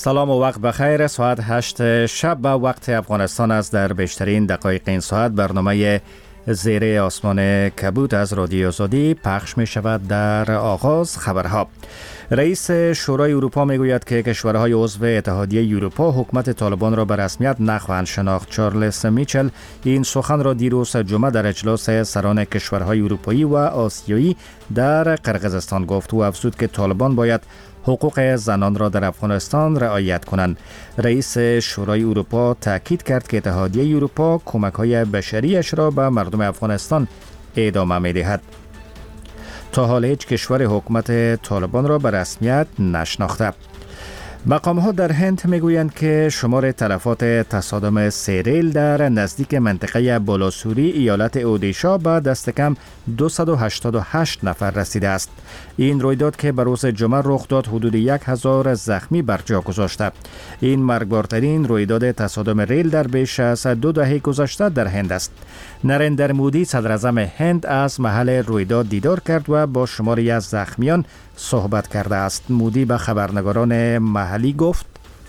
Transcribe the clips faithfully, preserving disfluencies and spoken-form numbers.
سلام و وقت بخیر. ساعت هشت شب به وقت افغانستان است. در بیشترین دقایق این ساعت برنامه زیر آسمان کبود از رادیو آزادی پخش می شود. در آغاز خبرها. رئیس شورای اروپا می گوید که کشورهای عضو اتحادیه اروپا حکومت طالبان را به رسمیت نخواهند شناخت. چارلز میچل این سخن را دیروز جمعه در اجلاس سران کشورهای اروپایی و آسیایی در قرقیزستان گفت و افزود که طالبان باید حقوق زنان را در افغانستان رعایت کنند. رئیس شورای اروپا تاکید کرد که اتحادیه اروپا کمک‌های بشریش را به مردم افغانستان ادامه می‌دهد. تا حال هیچ کشور حکومت طالبان را به رسمیت نشناخته. مقام‌ها در هند می‌گویند که شمار تلفات تصادم سیریل در نزدیک منطقه بالاسوری ایالت اودیشا به دست کم دویست و هشتاد و هشت نفر رسیده است. این رویداد که به روز جمعه رخ داد حدود یک هزار زخمی بر جا گذاشته. این مرگبارترین رویداد تصادم ریل در بیش از دو دهه گذشته در هند است. نریندر مودی صدراعظم هند از محل رویداد دیدار کرد و با شماری از زخمیان صحبت کرده است. مودی به خبرنگاران محلی گفت: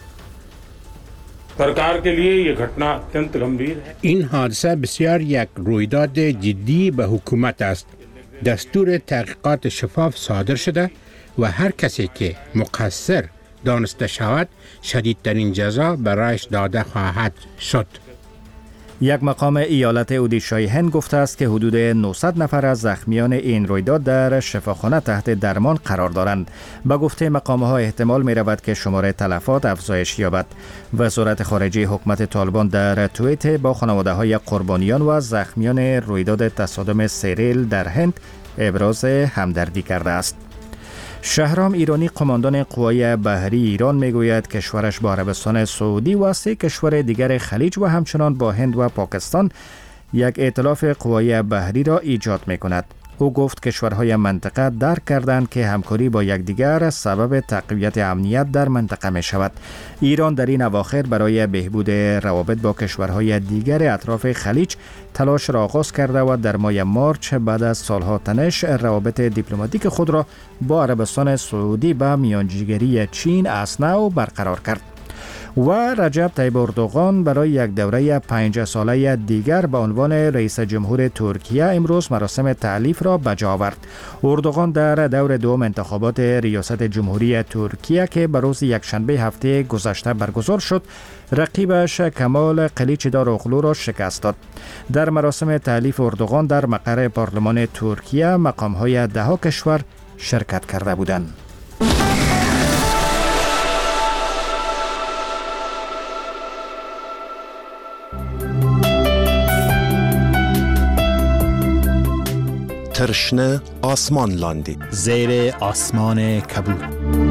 این حادثه بسیار یک رویداد جدی به حکومت است. دستور تحقیقات شفاف صادر شده و هر کسی که مقصر دانسته شود شدیدترین جزا برایش داده خواهد شد. یک مقام ایالت اودیشای هند گفته است که حدود نهصد نفر از زخمیان این رویداد در شفاخانه تحت درمان قرار دارند. با گفته مقام‌ها احتمال می رود که شمار تلفات افزایش یابد. وزارت خارجه حکومت طالبان در توییت با خانواده‌های قربانیان و زخمیان رویداد تصادم سیریل در هند ابراز همدردی کرده است. شهرام ایرانی قماندان قوای بحری ایران میگوید کشورش با عربستان سعودی و سه کشور دیگر خلیج و همچنان با هند و پاکستان یک ائتلاف قوای بحری را ایجاد می کند. او گفت کشورهای منطقه درک کردند که همکاری با یکدیگر سبب تقویت امنیت در منطقه می شود. ایران در این اواخر برای بهبود روابط با کشورهای دیگر اطراف خلیج تلاش را آغاز کرده و در ماه مارچ بعد از سالها تنش روابط دیپلماتیک خود را با عربستان سعودی به میانجیگری چین از نو برقرار کرد. و رجب طیب اردوغان برای یک دوره پنج ساله دیگر به عنوان رئیس جمهور ترکیه امروز مراسم تعلیف را به جا آورد. اردوغان در دور دوم انتخابات ریاست جمهوری ترکیه که به روز یکشنبه هفته گذشته برگزار شد، رقیبش کمال کلیچداروغلو را شکست داد. در مراسم تعلیف اردوغان در مقر پارلمان ترکیه مقام‌های ده کشور شرکت کرده بودند. ترشنه آسمان لاندی زیر آسمان کبود.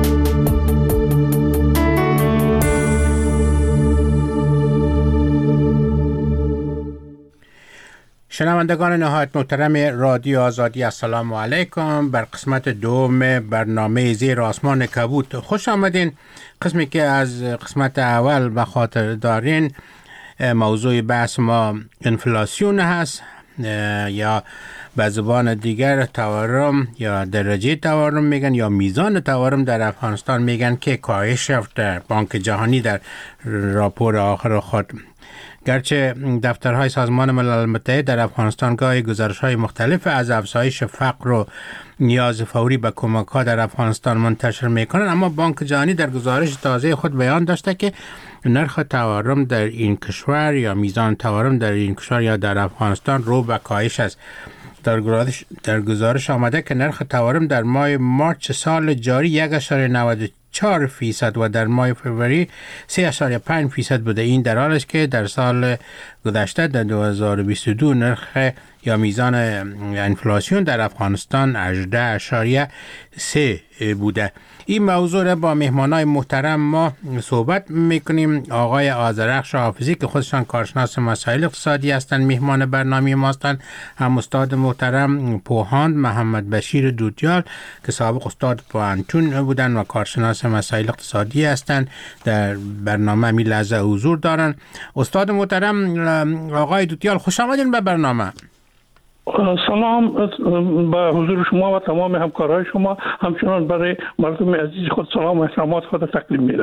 شنوندگان نهایت محترم رادیو آزادی، السلام علیکم. بر قسمت دوم برنامه زیر آسمان کبود خوش آمدین. قسمی که از قسمت اول به خاطر دارین، موضوع بحث ما انفلاسیون هست یا به زبان دیگر تورم یا درجه تورم میگن یا میزان تورم در افغانستان میگن که کاهش یافت. بانک جهانی در راپور آخر خود گرچه دفترهای سازمان ملل متحد در افغانستان گاهی گزارش‌های مختلف از افزایش فقر و نیاز فوری به کمک‌ها در افغانستان منتشر میکنند، اما بانک جهانی در گزارش تازه خود بیان داشته که نرخ تورم در این کشور یا میزان تورم در این کشور یا در افغانستان رو به کاهش است. در گزارش در گزارش آمده که نرخ تورم در ماه مارچ سال جاری یک ممیز نود و چهار فیصد و در ماه فوریه سه ممیز پنج فیصد بوده. این در حالی است که در سال گذشته در دو هزار و بیست و دو نرخ یا میزان انفلاسیون در افغانستان هجده ممیز سه بوده. این موضوع را با مهمانای محترم ما صحبت میکنیم. آقای آذرخش حافظی که خودشان کارشناس مسائل اقتصادی هستند مهمان برنامه ما هستند، هم استاد محترم پوهاند محمد بشیر دودیال که سابق استاد پوهنتون بودند و کارشناس مسائل اقتصادی هستند، در برنامه می لحظه حضور دارند. استاد محترم آقای دودیال خوش آمدین به برنامه. سلام به حضور شما و تمام همکارای شما، همچنان برای مردم عزیز خود سلام و احترامات خود تقدیم می‌دارم.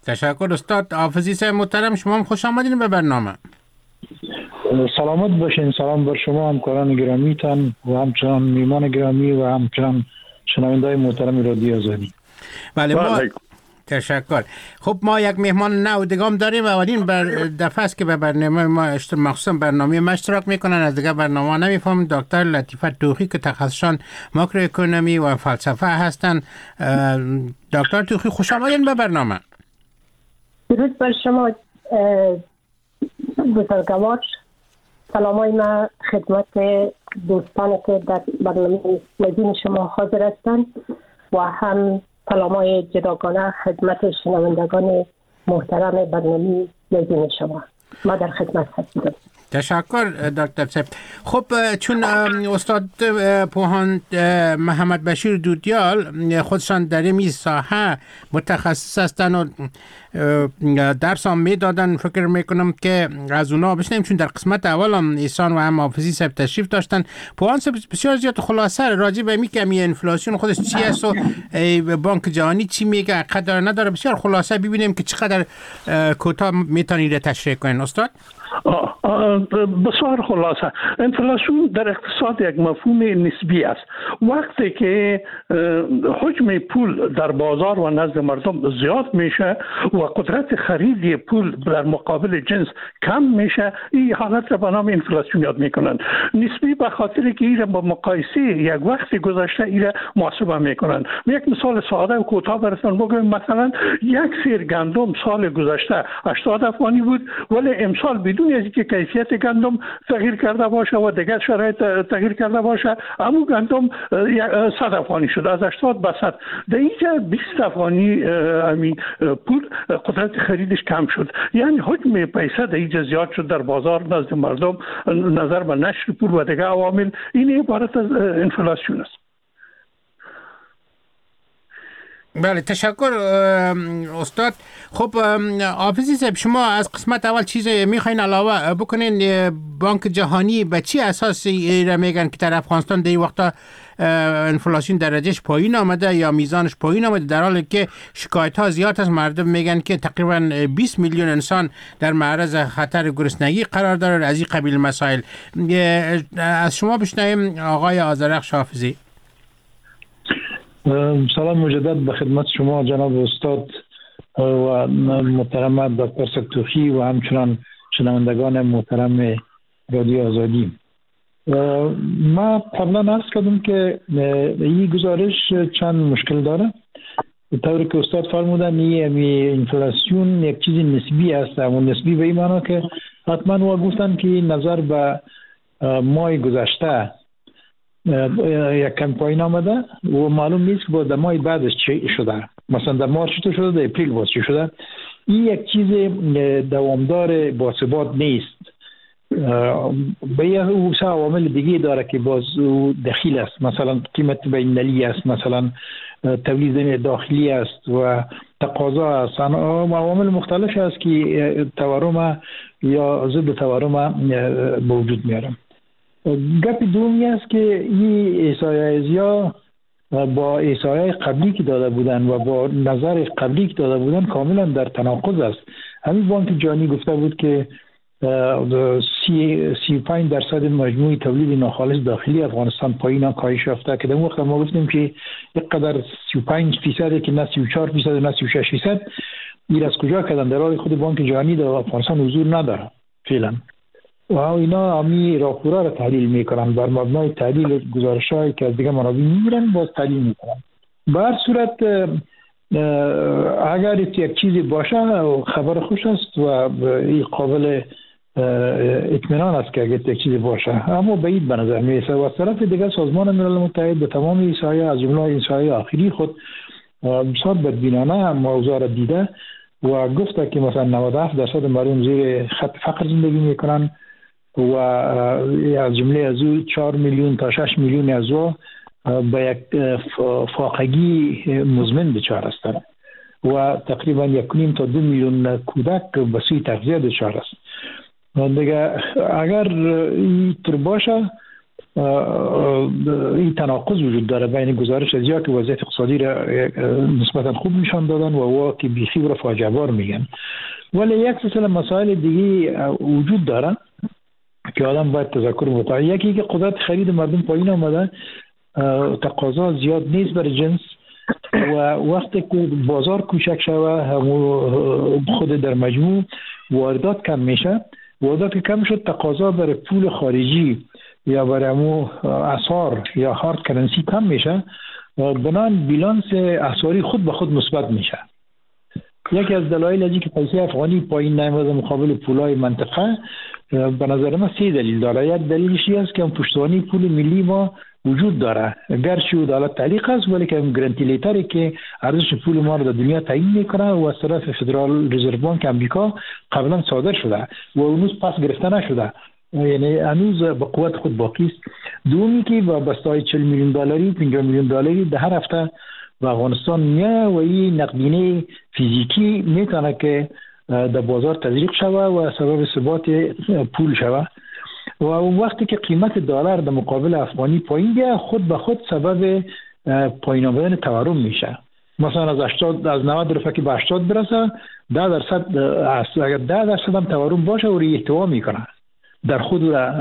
تشکر استاد حافظی صاحب محترم، شما هم خوش آمدین به برنامه. سلامت باشین. سلام بر شما همکاران گرامیتان و همچنان میمان گرامی و همچنان شنونده‌های محترم رادیو آزادی. بله ما تشکر. خب ما یک مهمان نو دیگه داریم و اولین بر دفعه است که به برنامه ما اشتراک مخصوصا برنامه ما اشتراک میکنن. از دیگه برنامه نمیفهم. دکتر لطیفه توخی که تخصصشان ماکرواکنومی و فلسفه هستند. دکتر توخی خوش آمدین به برنامه. درود بر شما بزرگوار. سلامای ما خدمت دوستانی که در برنامه نظیم شما حاضر هستند و هم سلامای جداگانه خدمت شنوندگان محترم برنامه نظیم شما. ما در خدمت هستیم. تشکر دکتر صاحب. خب چون استاد پوهان محمد بشیر دودیال خودشان در این ساحه متخصص هستن و درس هم میدادن، فکر میکنم که از اونا بشنیم، چون در قسمت اول هم ایسان و هم حافظی صاحب تشریف داشتن. پوهان صاحب بسیار زیاد خلاصه راجع به می که می انفلاسیون خودش چی است و بانک جهانی چی میگه، قدر نداره، بسیار خلاصه ببینیم که چقدر کوتاه میتونید تشریح کنین استاد. بسیار خلاصه، انفلاسیون در اقتصاد یک مفهوم نسبی است. وقتی که حجم پول در بازار و نزد مردم زیاد میشه و قدرت خرید پول در مقابل جنس کم میشه، این حالت را به نام انفلاسیون یاد میکنن. نسبی به خاطر که این با مقایسه یک وقت گذشته این محاسبه میکنن. یک مثال ساده و کوتاه براتون بگم. مثلا یک سیر گندم سال گذشته هشتاد افغانی بود، ولی امسال بدون از اینکه کیفیت گندم تغییر کرده باشه و دیگر شرایط تغییر کرده باشه، اما گندم صد افغانی شد، از هشتاد به صد. در اینجا بیست افغانی همین پول قدرت خریدش کم شد. یعنی حجم پیسه در اینجا زیاد شد در بازار نزد مردم، نظر به نشر پول و دیگر عوامل. این عبارت از انفلاسیون است. بله تشکر استاد. خب حافظی صاحب، شما از قسمت اول چیز میخواین علاوه بکنین؟ بانک جهانی به چی اساس را میگن که در افغانستان در این وقتا انفلاسیون درجهش پایین آمده یا میزانش پایین آمده، در حالی که شکایت ها زیاد است؟ مردم میگن که تقریبا بیست میلیون انسان در معرض خطر گرسنگی قرار داره. از این قبیل مسائل از شما بشنویم آقای آذرخش حافظی. سلام مجدد به خدمت شما جناب استاد و محترم دکتر توخی و همچنان شنوندگان محترم رادیو آزادی. ما قبلا عرض کردم که این گزارش چند مشکل داره. طوری که استاد فرمودن این انفلاسیون یک چیز نسبی است و نسبی به این معنی که حتما و گفتن که نظر به ماه گذشته یک کم پایین آمده و معلوم نیست که با در ماه بعدش چی شده. مثلا در مارچ چطور شده، در اپریل باز چی شده. این یک چیز دوامدار با ثبات نیست. به یه سه عوامل دیگه داره که باز دخیل است. مثلا قیمت بین‌المللی است، مثلا تولید داخلی است و تقاضا است. عوامل مختلف است که تورم یا ضد تورم به وجود میارن. گپ دومی است که این احصایه‌ها با احصایه قبلی که داده بودن و با نظر قبلی که داده بودن کاملا در تناقض است. همین بانک جهانی گفته بود که سی و پنج درصد مجموع تولید ناخالص داخلی افغانستان پایین کاهش یافته، که در وقت ما گفتیم که یک قدر سی و پنج درصد که نه سی و چهار درصد نه سی و شش درصد. این از کجا کردن؟ در حالی خود بانک جهانی در افغانستان حضور نداره فعلا. و اینا همی راپورا را تحلیل میکنن، بر مبنای تحلیل گزارش‌هایی که از دیگه منابع میگیرن باز تحلیل میکنن. به هر صورت اگر یک چیزی باشه خبر خوش است و این قابل اطمینان است که اگر یک چیزی باشه، اما بعید به نظر میرسه. و از طرف دیگه سازمان ملل متحد به تمام ایسایه از جمله ایسایه آخری خود بسیار بدبینانه موضوع را دیده و گفته که مثلا نود و هفت درصد مردم زیر خط فقر زندگی میکنن و از جمله از او چهار میلیون تا شش میلیون از او به یک فاقگی مزمن دچار هستند و تقریبا یک نیم تا دو میلیون کودک به سوی تغذیه دچار است. دیگه اگر اینطور باشه این تناقض وجود داره بین گزارش از یا که وضعیت اقتصادی را نسبتا خوب نشان دادن و وا که بیخی را فاجعه بار میگن. ولی یک سلسله مسائل دیگه وجود داره که آدم باید تذکر بکنه. یکی که قدرت خرید مردم پایین آمده، تقاضا زیاد نیست برای جنس و وقتی که بازار کوچک شوه خود در مجموع واردات کم میشه. واردات که کم شد تقاضا برای پول خارجی یا برای امو اسعار یا هارد کرنسی کم میشه، بنان بیلانس اسعاری خود به خود مثبت میشه. یکی از دلایل ازی که پیسه افغانی پایین نیامده مقابل پولای منطقه به نظر من سه دلیل داره. یک دلیلش است که پشتوانی پول ملی ما وجود داره، گرچه عدالت تعلیق است ولی که گرانتیلیتری که ارزش پول ما رو در دنیا تعیین میکنه و از طرف فدرال رزرو بانک امریکا قبلا صادر شده و هنوز پس گرفته نشده، یعنی هنوز به قوت خود باقی است. دومی که با بستای چهل میلیون دلاری پنجاه میلیون دلاری در هر هفته و افغانستان میاد و این نقدینه فیزیکی میتونه که در بازار تزریق شوه و سبب ثبات پول شوه و اون وقتی که قیمت دلار در مقابل افغانی پایین بیاد خود به خود سبب پایین آمدن تورم میشه. مثلا از هشتاد از نود رفع که به هشتاد برسه ده درصد اگر ده درصد هم تورم باشه و ری احتوا میکنه در خود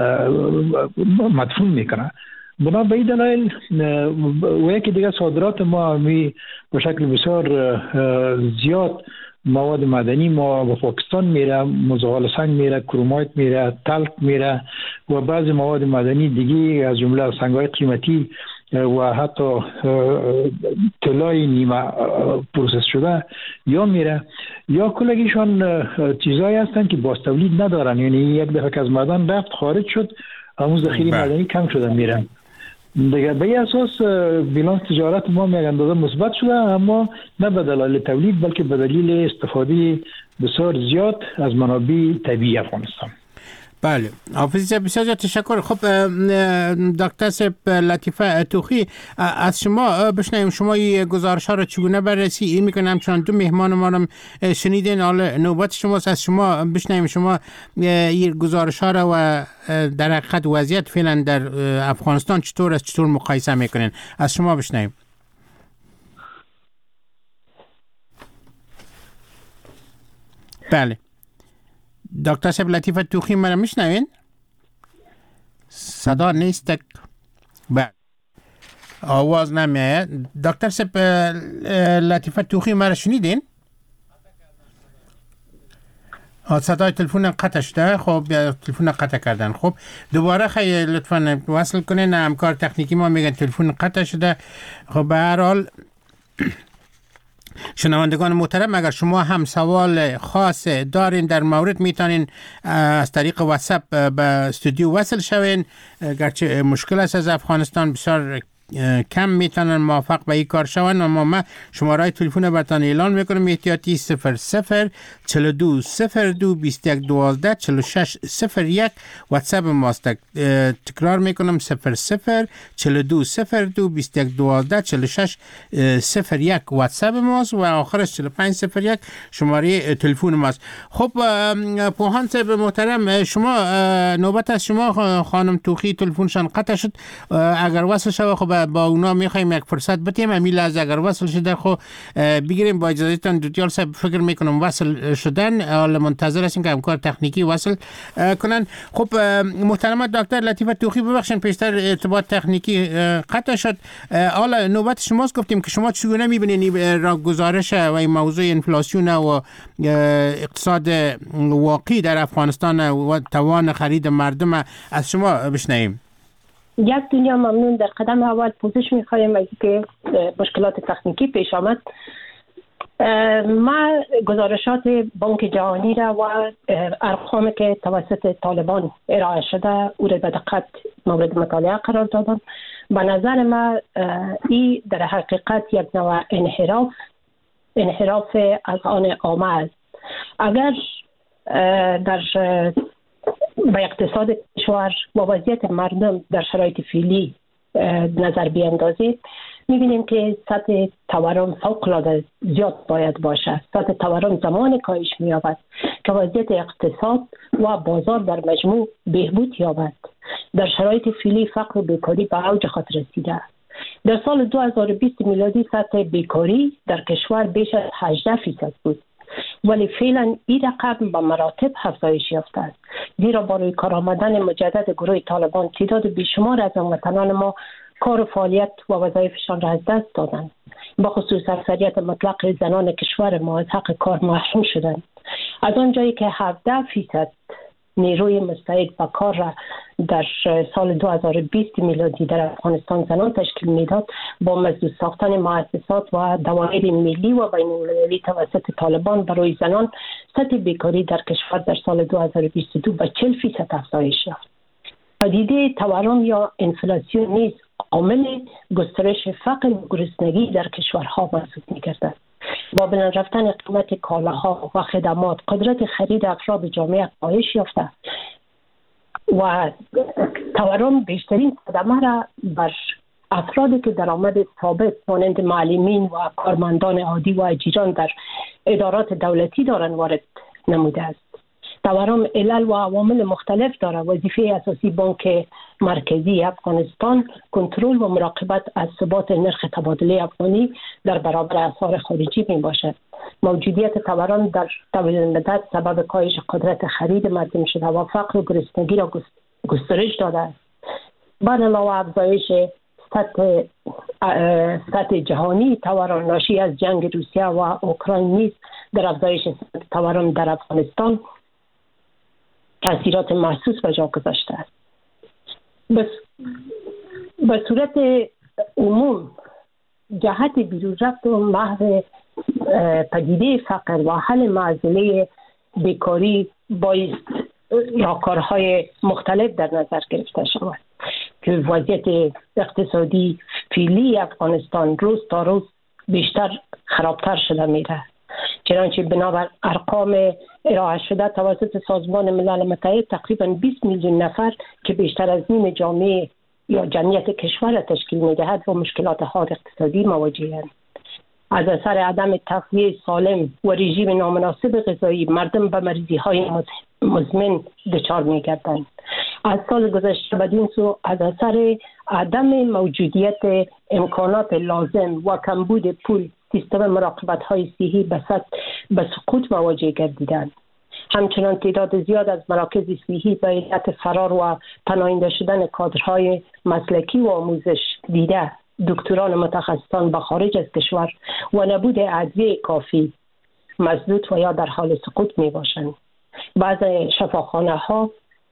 مدفون میکنه. بنا به این دلایل و یکی دیگه صادرات ما می به شکل بسیار زیاد مواد معدنی ما به پاکستان میره، مزغال سنگ میره، کرومایت میره، تلک میره و بعضی مواد معدنی دیگه از جمله سنگ‌های قیمتی و حتی طلای نیمه پروسس شده یا میره یا کلگیشان چیزایی هستن که باز تولید ندارن، یعنی یک دفعه که از معدن رفت خارج شد همون ذخیره معدنی کم شده میره. دیگه به این اساس بیلانس تجارت ما یک اندازه مثبت شده، اما نه به دلایل تولید بلکه به دلیل استفاده بسیار زیاد از منابع طبیعی افغانستان. بله، حافظ بسیار زیاد تشکر. خب دکتر صاحب لطیفه توخی از شما بشنویم، شما این گزارش ها رو چگونه بررسی میکنم؟ چون دو مهمان ما رو شنیدین، حالا نوبت شماست، از شما بشنویم شما این گزارش ها رو و در حقیقت وضعیت فعلا در افغانستان چطور است، چطور مقایسه میکنین؟ از شما بشنویم. بله دکتر صاحب لطیفه توخی مرا میشنوین؟ صدا نیست. بله آواز نمیاد. دکتر صاحب لطیفه توخی مرا شنیدین؟ صدای تلفن قطع شده. خب تلفن قطع کردن. خب دوباره خیلی لطفا وصل کنین، همکار تکنیکی ما میگن تلفن قطع شده. خب به هر حال شنوندگان محترم، اگر شما هم سوال خاص دارین در مورد میتونین از طریق واتساپ به استودیو وصل شوین، گرچه مشکل است از افغانستان بسیار کم میتونن موافق به این کار شون، اما ما شماره تلفن براتون اعلان میکنم احتیاطی صفر صفر چهل و دو صفر دو بیست و یک دوازده چهل و شش صفر یک واتساپ ماست. تکرار میکنم صفر صفر چهل و دو صفر دو بیست و یک دوازده چهل و شش صفر یک واتساپ ماست و آخرش چهل و پنج صفر یک شماره تلفن ماست. خب پوهان صاحب محترم، شما نوبت از شما خانم توخی تلفنشان قطع شد، اگر وصل شود خب با اونا میخوایم یک فرصت بتیم امیل از اگر وصل شده خب بگیریم. با اجازهتون دوتیال صاحب فکر میکنم وصل شدن، حالا منتظر هستیم که همکار تکنیکی وصل کنن. خب محترم دکتر لطیفه توخی ببخشید پیشتر ارتباط تکنیکی قطع شد، حالا نوبت شماست. گفتیم که شما چگونه میبینید را گزارش و این موضوع انفلاسیون و اقتصاد واقعی در افغانستان و توان خرید مردم از شما بشنویم. یک دنیا ممنون. در قدم اول پوزش می‌خوایم از اینکه مشکلات تکنیکی پیش آمد. ما گزارشات بانک جهانی را و ارقامی که توسط طالبان ارائه شده او را به دقت مورد مطالعه قرار دادم. به نظر ما این در حقیقت یک نوع انحراف انحراف از آن عامه است. اگر در به اقتصاد کشور و وضعیت مردم در شرایط فعلی نظر بیاندازید، می‌بینیم که سطح تورم فوق‌العاده زیاد باید باشد. سطح تورم زمان کاهش می‌یابد که وضعیت اقتصاد و بازار در مجموع بهبود یابد. در شرایط فعلی فقر و بیکاری به اوج خود رسیده. در سال دو هزار و بیست میلادی سطح بیکاری در کشور بیش از هجده فیصد بود، ولی فعلا این رقم به مراتب افزایش یافته است، زیرا با روی کار آمدن مجدد گروه طالبان تعداد بیشمار از هموطنان ما کار و فعالیت و وظایفشان را از دست دادند. با خصوص اکثریت مطلق زنان کشور ما از حق کار محروم شدند. از آنجایی که هفده فیصد نیروی مستعد و کار را در سال دو هزار و بیست میلادی در افغانستان زنان تشکیل میداد، با مسدود ساختن مؤسسات و دوایر ملی و بین المللی توسط طالبان برای زنان، سطح بیکاری در کشور در سال دو هزار و بیست و دو به چهل فیصد افزایش یافت. پدیده تورم یا انفلاسیون نیز عامل گسترش فقر و گرسنگی در کشورها محسوب می‌گردد. با بلند رفتن قیمت کالاها و خدمات، قدرت خرید افراد جامعه کاهش یافته و تورم بیشترین صدمه را بر افرادی که درآمد ثابت مانند معلمین و کارمندان عادی و اجیران در ادارات دولتی دارند وارد نموده است. تورم علل و عوامل مختلف دارد. وظیفه اساسی بانک مرکزی افغانستان کنترل و مراقبت از ثبات نرخ تبادله افغانی در برابر اسعار خارجی می باشد. موجودیت تورم در طول مدت سبب کاهش قدرت خرید مردم شده و فقر و گرسنگی را گسترش داده است. بر علاوه افزایش سطح سطح جهانی تورم ناشی از جنگ روسیه و اوکراین نیز در افزایش سطح تورم در افغانستان تأثیرات محسوس به جا گذاشته است. بس به صورت عموم جهت بیرون رفت و محو پدیده فقر و حل معضله بیکاری بایست راهکارهای مختلف در نظر گرفته شود که وضعیت اقتصادی فعلی افغانستان روز تا روز بیشتر خرابتر شده میره. چنانچه بنابر ارقام ارائه شده توسط سازمان ملل متحد تقریبا بیست میلیون نفر که بیشتر از نیم جامعه یا جمعیت کشور تشکیل میدهد و مشکلات حاد اقتصادی مواجه‌اند. از اثر عدم تغذیه سالم و رژیم نامناسب غذایی مردم به مریضی های مزمن دچار می‌گردند. از سال گذشته بدین سو از اثر عدم موجودیت امکانات لازم و کمبود پول سیستم مراقبت های صحی به سقوط مواجه گردیدند. همچنان تعداد زیاد از مراکز صحی به علت فرار و پناهنده شدن کادرهای مسلکی و آموزش دیده دکتران متخصصان به خارج از کشور و نبود ادویه کافی مسدود و یا در حال سقوط می باشند. بعضی شفاخانه ها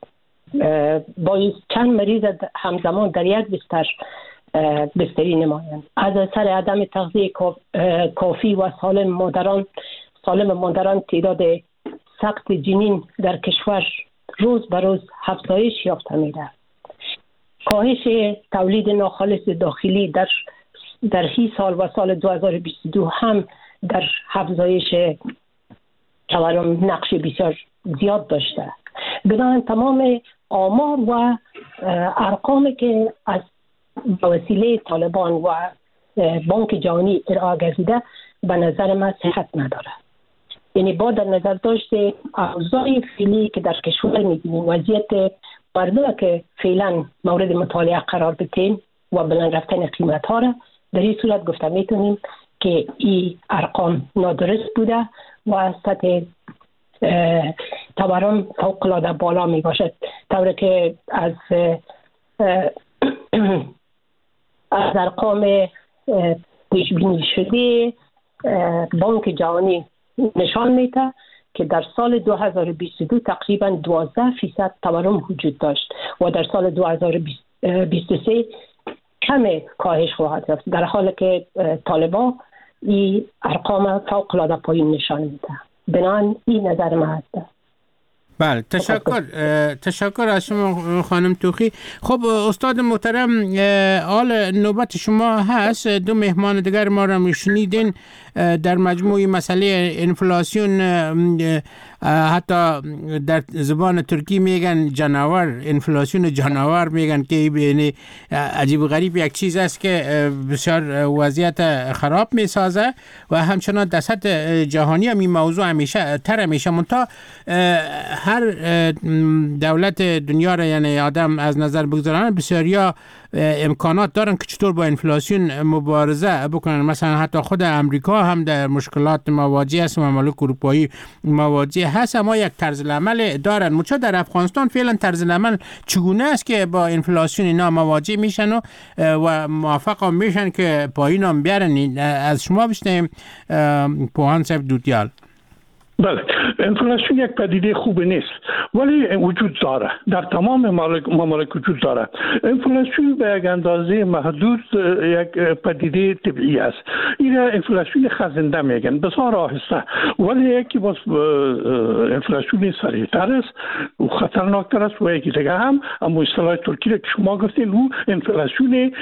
باید چند مریض همزمان در یک بستر بستری نمایند. از اثر عدم تغذیه کافی و سالم مادران سالم مادران تعداد سقط جنین در کشور روز به روز افزایش یافته می‌رود. کاهش تولید ناخالص داخلی در در هی سال و سال دو هزار و بیست و دو هم در افزایش تورم نقش بسیار زیاد داشته. بنابراین تمام آمار و ارقامی که از وسیله طالبان و بانک جهانی ارائه گردیده به نظر من صحت نداره. یعنی با در نظر داشته اوضاع فعلی که در کشور می‌بینیم، وضعیت مردم که فعلا مورد مطالعه قرار بدیم و بلند رفتن قیمت ها را، در این صورت گفته میتونیم که این ارقام نادرست بوده و سطح تورم فوق العاده بالا می باشد، طوری که از از ارقام پیش بینی شده بانک جهانی نشان میده که در سال دو هزار و بیست و دو تقریبا دوازده فیصد تورم وجود داشت و در سال دو هزار و بیست و سه کم کاهش خواهد یافت، در حالی که طالبان این ارقام فوق العاده پایین نشان میده. بنابراین این نظر من هست. بله، تشکر تشکر از شما خانم توخی. خب استاد محترم، حال نوبت شما هست. دو مهمان دیگر ما را میشنیدین در مجموع مسئله انفلاسیون حتی در زبان ترکی میگن جانور، انفلاسیون جانور میگن که یعنی عجیب و غریب یک چیز است که بسیار وضعیت خراب میسازه و همچنان در سطح جهانی هم این موضوع همیشه تر همیشه منتها هر دولت دنیا را یعنی آدم از نظر بگذارن بسیاریا امکانات دارن که چطور با انفلاسیون مبارزه بکنن. مثلا حتی خود امریکا هم در مشکلات مواجه است و ممالک اروپایی مواجه هست، اما یک طرز العمل دارن. مچا در افغانستان فعلا طرز العمل چگونه است که با انفلاسیون اینا مواجه میشن و, و موفق هم میشن که پایین هم بیارن؟ از شما بشنیم پوهان صاحب دوتیال. بله، انفلاسیون یک پدیده خوب نیست ولی وجود داره، در تمام ممالک وجود داره. انفلاسیون به یک اندازه محدود یک پدیده طبیعی است. این انفلاسیون خزنده میگن، بسیار آهسته، ولی یکی باز انفلاسیون سریعتر است و خطرناکتر است و یکی دیگه هم اما اصطلاح ترکی که شما گفتین او انفلاسیون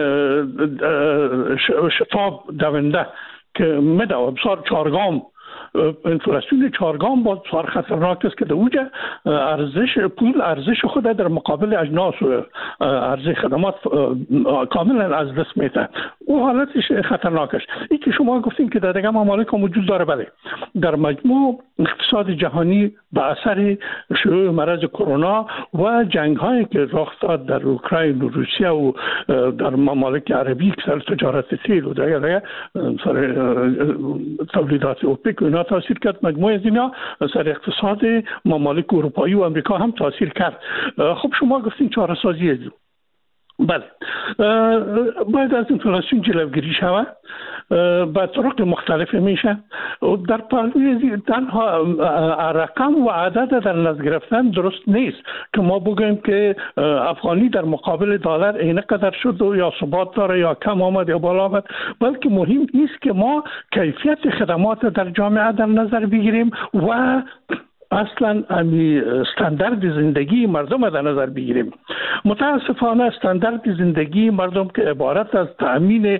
شفاف دونده که مدو بسیار چارگام. انفلاسیون چارگام با بسیار خطرناک است که در اوجه ارزش پول ارزش خود در مقابل اجناس و ارزش خدمات کاملا از دست میده. او حالتش خطرناک است. این که شما گفتین که در دیگه ممالک هم وجود داره، بله، در مجموع اقتصاد جهانی به اثر شیوع مرض کرونا و جنگ هایی که رخ داد در اوکراین و روسیه و در ممالک عربی که سر تجارت تیل و دیگه دیگه سر تولیدات اوپک و اینا تاثیر کرد. مجموعه از اینا سر اقتصاد ممالک اروپایی و امریکا هم تاثیر کرد. خب شما گفتین چاره سازی از بله، باید از انفلاسیون جلوگیری شود به طرق مختلف میشه. در پهلوی تنها رقم و عدد در نظر گرفتن درست نیست که ما بگوییم که افغانی در مقابل دلار این قدر شد و یا ثبات داره یا کم آمد یا بالا آمد، بلکه مهم است که ما کیفیت خدمات در جامعه در نظر بگیریم و اصلا امی استاندارد زندگی مردم در نظر بگیریم. متاسفانه استاندارد زندگی مردم که عبارت از تأمین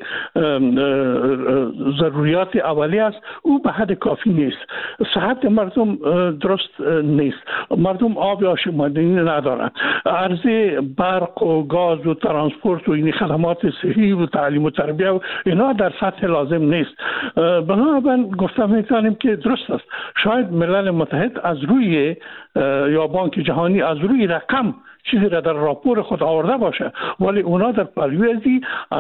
ضروریات اولیه است او به حد کافی نیست. صحت مردم درست نیست، مردم آب یا آشامیدنی ندارند، عرضه برق و گاز و ترانسپورت و این خدمات صحی و تعلیم و تربیه و اینا در سطح لازم نیست. بنابراین گفتم میتونیم که درست است شاید ملل متحد از روی یا بانک جهانی از روی رقم چیزی را در راپور خود آورده باشه، ولی اونا در پهلوی ازی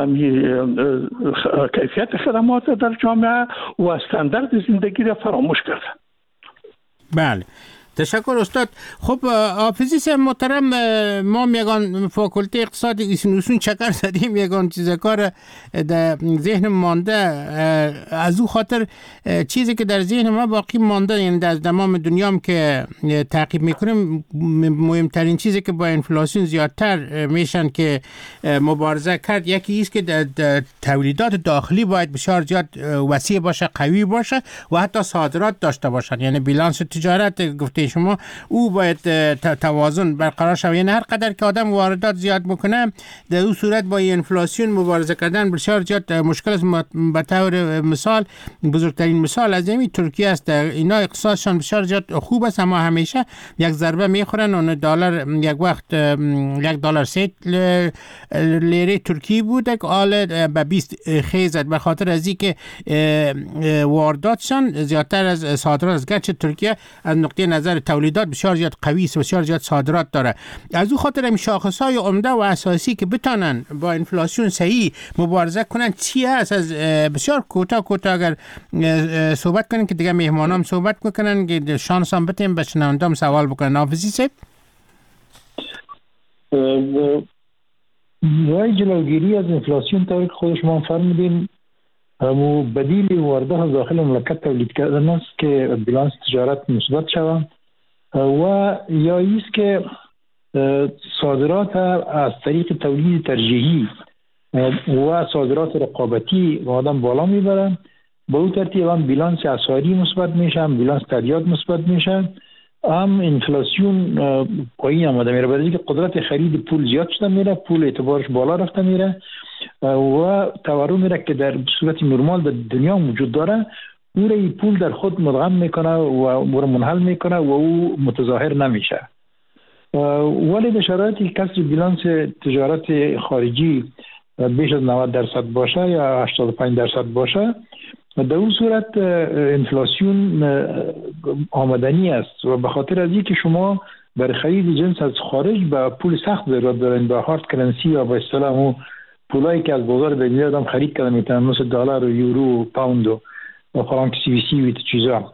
کیفیت خدمات در جامعه و استاندارد زندگی را فراموش کردن. بله، تشکر استاد. خب حافظی محترم، ما میگن فاکولته اقتصاد ایسنوسون چکر زدیم، میگن چیز کار در ذهن مانده. از او خاطر چیزی که در ذهن ما باقی مانده، یعنی در تمام دنیا هم که تعقیب میکنیم، مهمترین چیزی که با انفلاسیون زیادتر میشن که مبارزه کرد یکی است که در تولیدات داخلی باید بسیار زیاد وسیع باشه، قوی باشه و حتی صادرات داشته باشن. یعنی بیلانس تجارت گفته شما او باید توازن برقرار شود. یعنی هر قدر که آدم واردات زیاد بکنه در اون صورت با انفلاسیون مبارزه کردن بسیار زیاد مشکل است. به طور مثال بزرگترین مثال از این ترکیه است. اینا اقتصادشان بسیار زیاد خوب است اما همیشه یک ضربه میخورن. اون دلار یک وقت یک دلار سه لیره ترکی بود که حال به بیست خیزد به خاطر از اینکه وارداتشان زیادتر از صادرات است. گرچه ترکیه از نقطه نظر تولیدات بسیار زیاد قوی است، بسیار زیاد صادرات داره. از او خاطر این شاخص‌های عمده و اساسی که بتونن با انفلاسیون صحیح مبارزه کنن چی هست؟ از بسیار کوتاه کوتاه اگر صحبت کنن که دیگه مهمانام صحبت میکنن که شانس هم بتیم به شنوندام سوال بکنن. حافظی صاحب، رای جلوگیری از انفلاسیون طور که خود شما فرمودین همو بدیل واردات از داخل مملکت تولید کردن است که بیلانس تجارت مثبت شود و یا ایست که صادرات از طریق تولید ترجیحی و صادرات رقابتی آدم بالا میبرن. با اون ترتیب هم بیلانس اسعاری مثبت میشه، هم بیلانس تادیات مثبت میشه، هم انفلاسیون پایین آمده میره. برای اینکه قدرت خرید پول زیاد شده میره، پول اعتبارش بالا رفته میره و تورم میره که در صورت نرمال در دنیا وجود داره او را پول در خود مدغم میکنه و او را منحل میکنه و او متظاهر نمیشه. ولی در شرایطی که کسر بیلانس تجارت خارجی بیش از نود درصد باشه یا هشتاد و پنج درصد باشه، در اون صورت انفلاسیون آمدنی است و به خاطر از اینکه شما برای خرید جنس از خارج به پول سخت ضرورت دارین، به هارد کرنسی یا به اصطلاح اون پولایی که از بازار بین‌المللی آدم خرید کرده میتونن، مثل دلار و یورو و پوند و فرانک سوئیسی و چیزا،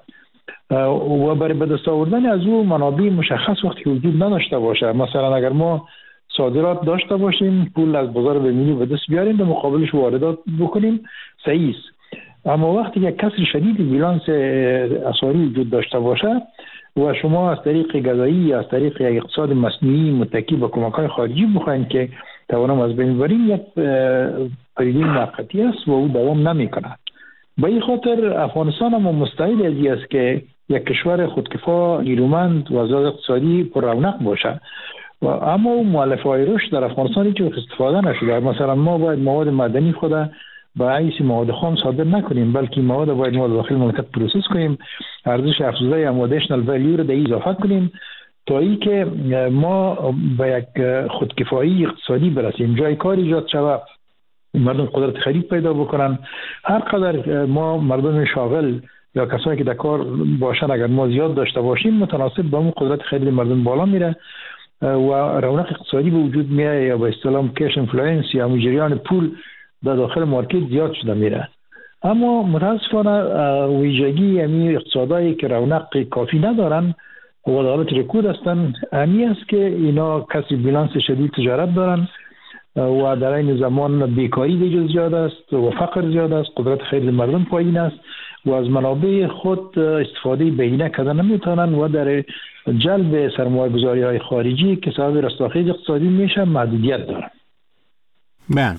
و برای به دست آوردن از او منابع مشخص وقتی وجود نداشته باشه. مثلا اگر ما صادرات داشته باشیم، پول از بازار بین‌المللی به دست بیاریم، در مقابلش واردات بکنیم، صحیح است. اما وقتی یک کسر شدید بیلانس اسعاری وجود داشته باشه و شما از طریق غذایی یا از طریق یک اقتصاد مصنوعی متکی به کمک‌های خارجی بخواید که توانم از بین ببریم، یک پدیده موقتی است و او دوام نمی‌کند. به این خاطر افغانستان هم مستعد از این است که یک کشور خودکفا، نیرومند و از اقتصادی پر رونق باشه، و اما مؤلفه‌های رشد در افغانستان هیچ استفاده نشده. مثلا ما باید مواد معدنی خود با عیس مواد خام صادر نکنیم، بلکه مواد باید ما داخل مملکت پروسس کنیم، ارزش افزوده یا ادیشنال ولیو رو در اضافه کنیم تا ای که ما به یک خودکفایی اقتصادی برسیم، جای کار ایجاد شود، مردم قدرت خرید پیدا بکنن. هر قدر ما مردم شاغل یا کسایی که در کار باشن اگر ما زیاد داشته باشیم، متناسب با اون قدرت خرید مردم بالا میره و رونق اقتصادی به وجود میاد، یا به اصطلاح کش اینفلوئنس یا جریان پول در داخل مارکت زیاد شده میره. اما متاسفانه ویژگی یعنی اقتصادایی که رونق کافی ندارن و در حالت رکود هستن، امی است که اینا کسی بیلانس شدید تجارت دارن و در این زمان بیکاری دیگه زیاد است و فقر زیاد است، قدرت خرید مردم پایین است و از منابع خود استفاده بهینه کردن نمیتونن و در جلب سرمایه گذاری های خارجی که سبب رستاخیز اقتصادی میشه محدودیت دارن. بله.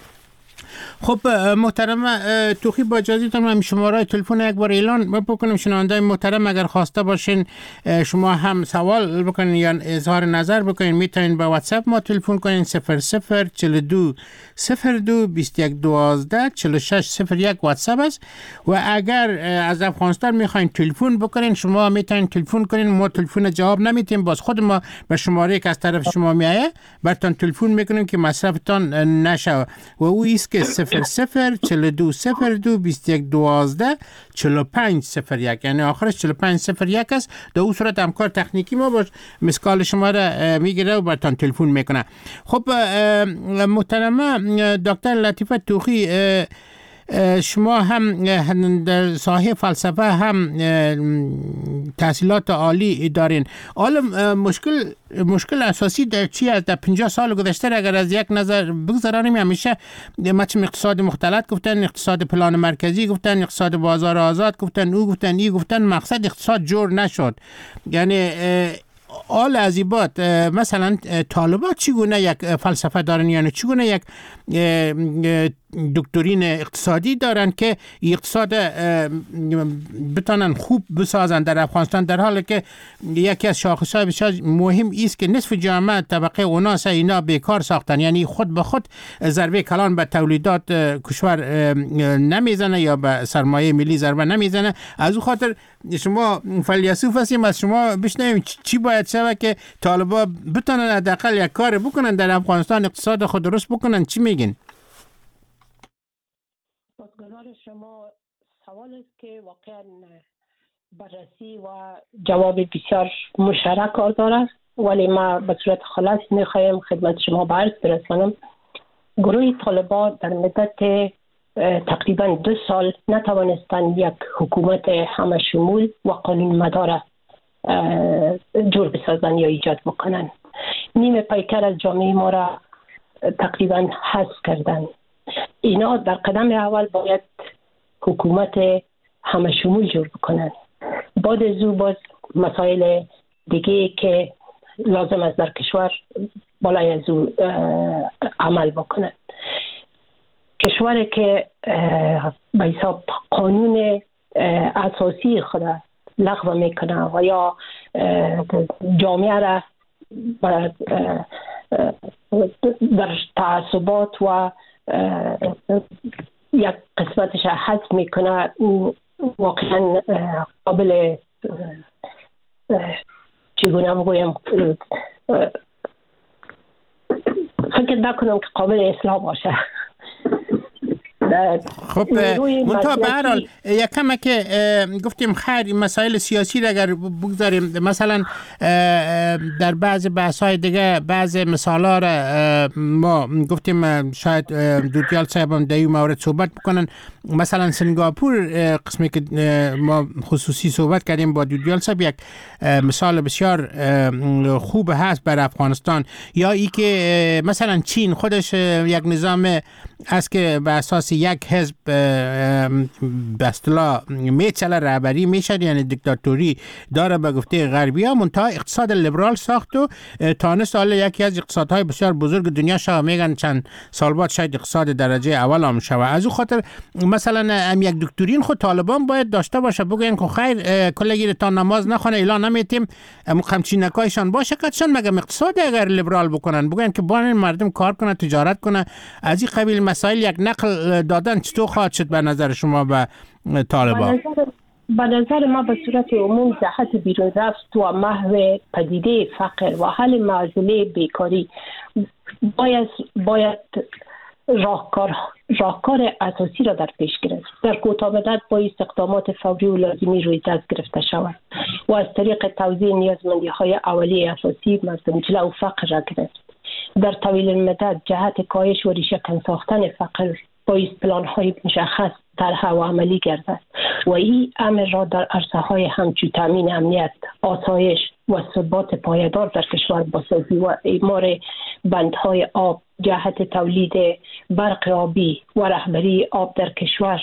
خب محترم توخی، با اجازهتون من شماره تلفن یک بار اعلان بکنم. شنوندای محترم اگر خواسته باشین شما هم سوال بکنین یا اظهار نظر بکنین، میتونین با واتساپ ما تلفن کنین صفر صفر چهل و دو صفر دو بیست و یک دوازده چهل و شش صفر یک واتساپ است. و اگر از افغانستان میخواین تلفن بکنین شما میتونین تلفن کنین، ما تلفن جواب نمیتیم، باز خود ما به شماره که از طرف شما میایه براتون تلفن میکنیم که مصرفتان نشه و او است که صفر صفر چهل و دو صفر دو بیست و یک دوازده چهل و پنج صفر یک، یعنی آخرش چهل و پنج صفر یک است. در اون صورت همکار تکنیکی ما باش مسکال شما را میگیره و براتون تلفن میکنه. خب محترمه دکتر لطیفه توخی، شما هم در ساحه فلسفه هم تحصیلات عالی دارین. حالا مشکل مشکل اساسی در چی است؟ در پنجاه سال گذشته اگر از یک نظر بگذاریم، همیشه مثلا اقتصاد مختلط گفتن، اقتصاد پلان مرکزی گفتن، اقتصاد بازار آزاد گفتن، او گفتن ای گفتن، مقصد اقتصاد جور نشد. یعنی آل عزیبات مثلا طالبات چگونه یک فلسفه دارن، یعنی چگونه یک دکترین اقتصادی دارن که اقتصاد بتانن خوب بسازن در افغانستان، در حالی که یکی از شاخصهای بسیار مهم است که نصف جامعه طبقه اوناس اینا بیکار ساختن، یعنی خود به خود ضربه کلان به تولیدات کشور نمیزنه یا به سرمایه ملی ضربه نمیزنه. از اون خاطر شما فیلسوف هستیم، از شما بشنویم چی باید شود که طالبا بتونن حداقل یک کار بکنن در افغانستان، اقتصاد خود درست بکنن. چی میگین؟ بازگزار شما سوال است که واقعا بررسی و جواب بسیار مشترک کار دارد، ولی ما به صورت خلاص میخوایم خدمت شما به عرض برسانم. گروه طالبان در مدت تقریبا دو سال نتوانستند یک حکومت همه شمول و قانون مدار جور بسازن یا ایجاد بکنن. نیمه پیکر از جامعه ما را تقریبا حذف کردن. اینا در قدم اول باید حکومت همه شمول جور بکنن. بعد از او باز مسائل دیگه که لازم است در کشور بالای از او عمل بکنن. کشوری که به حساب قانون اساسی خود لغو میکنه و یا جامعه را در تعصبات و یک قسمتش حذف میکنه، واقعا قابل چگونه بگویم فکر نکنم که قابل اصلاح باشه. خب منتها به هر حال یک کم که گفتیم خیر مسائل سیاسی را اگر بگذاریم، مثلا در بعض بحث‌های دیگه بعض مثالا را ما گفتیم شاید دودیال صاحب هم در این مورد صحبت بکنن. مثلا سنگاپور قسمی که ما خصوصی صحبت کردیم با دودیال صاحب یک مثال بسیار خوب هست بر افغانستان، یا ای که مثلا چین خودش یک نظام است که به اساس یک حزب به اصطلاح میچله رهبری میشه، یعنی دیکتاتوری داره به گفته غربی ها، منتها اقتصاد لیبرال ساخت و تانست حالا یکی از اقتصادهای بسیار بزرگ دنیا شد. میگن چند سال بعد شاید اقتصاد درجه اول هم شود. از او خاطر مثلا هم یک دکترین خود طالبان باید داشته باشه، بگوین که خیر کلگی تا نماز نخونه اعلان نمیتیم مقمچینکایشان باشه کاتشان مگه اقتصاد اگر لیبرال بکنن، بگوین که بان مردم کار کنه تجارت کنه. از این قبیل مسائل یک نقل دادن چطور خواهد شد به نظر شما به طالبان؟ به نظر ما به صورت عموم جهت بیرون رفت و محو پدیده فقر و حل معضله بیکاری باید باید راهکار راهکار اساسی را در پیش گرفت. در کوتاه مدت باید اقدامات فوری و لازمی روی دست گرفته شود و از طریق توزیع نیازمندی‌های اولیه اساسی مردم جلو فقر را گرفت. در طویل مدت جهت کاهش و ریشه کن ساختن فقر باید پلان‌های مشخص طرح و عملی گردد و این امر را در عرصه‌های همچون تامین امنیت، آسایش و ثبات پایدار در کشور با سازی و اعمار بندهای آب، جهت تولید برق آبی و رهبری آب در کشور،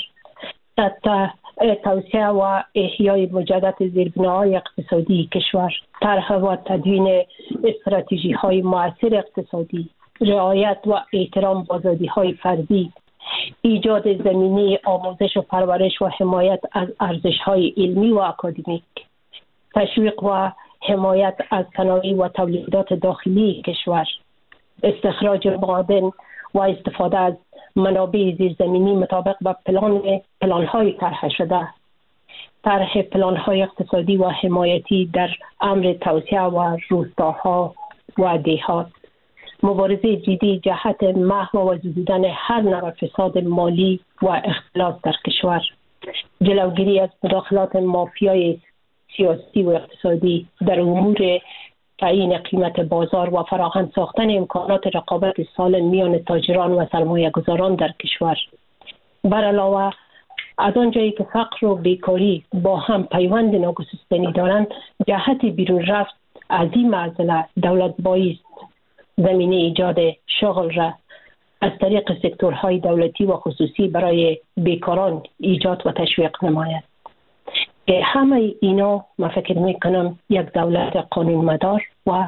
توسعه و احیای مجدد زیربناهای اقتصادی کشور، طرح و تدوین استراتژی‌های مؤثر اقتصادی، رعایت و احترام به آزادی‌های فردی، ایجاد زمینه آموزش و پرورش و حمایت از ارزش‌های علمی و اکادمیک، تشویق و حمایت از صنایع و تولیدات داخلی کشور، استخراج معادن و استفاده از منابع زیرزمینی مطابق با پلان پلان‌های طرح شده، طرح پلان‌های اقتصادی و حمایتی در امر توسعه و روستاها و دهات، مبارزه جدی جهت محو و زدودن هر نوع فساد مالی و اختلاس در کشور، جلوگیری از مداخلات مافیای سیاسی و اقتصادی در امور تعیین قیمت بازار و فراهم ساختن امکانات رقابت سالم میان تاجران و سرمایه گذاران در کشور. بر علاوه از آنجایی که فقر و بیکاری با هم پیوند ناگسستنی دارند، جهت بیرون رفت از این معضله دولت بایست زمینه ایجاد شغل را از طریق سکتورهای دولتی و خصوصی برای بیکاران ایجاد و تشویق نماید. همه اینا من فکر میکنم یک دولت قانون مدار و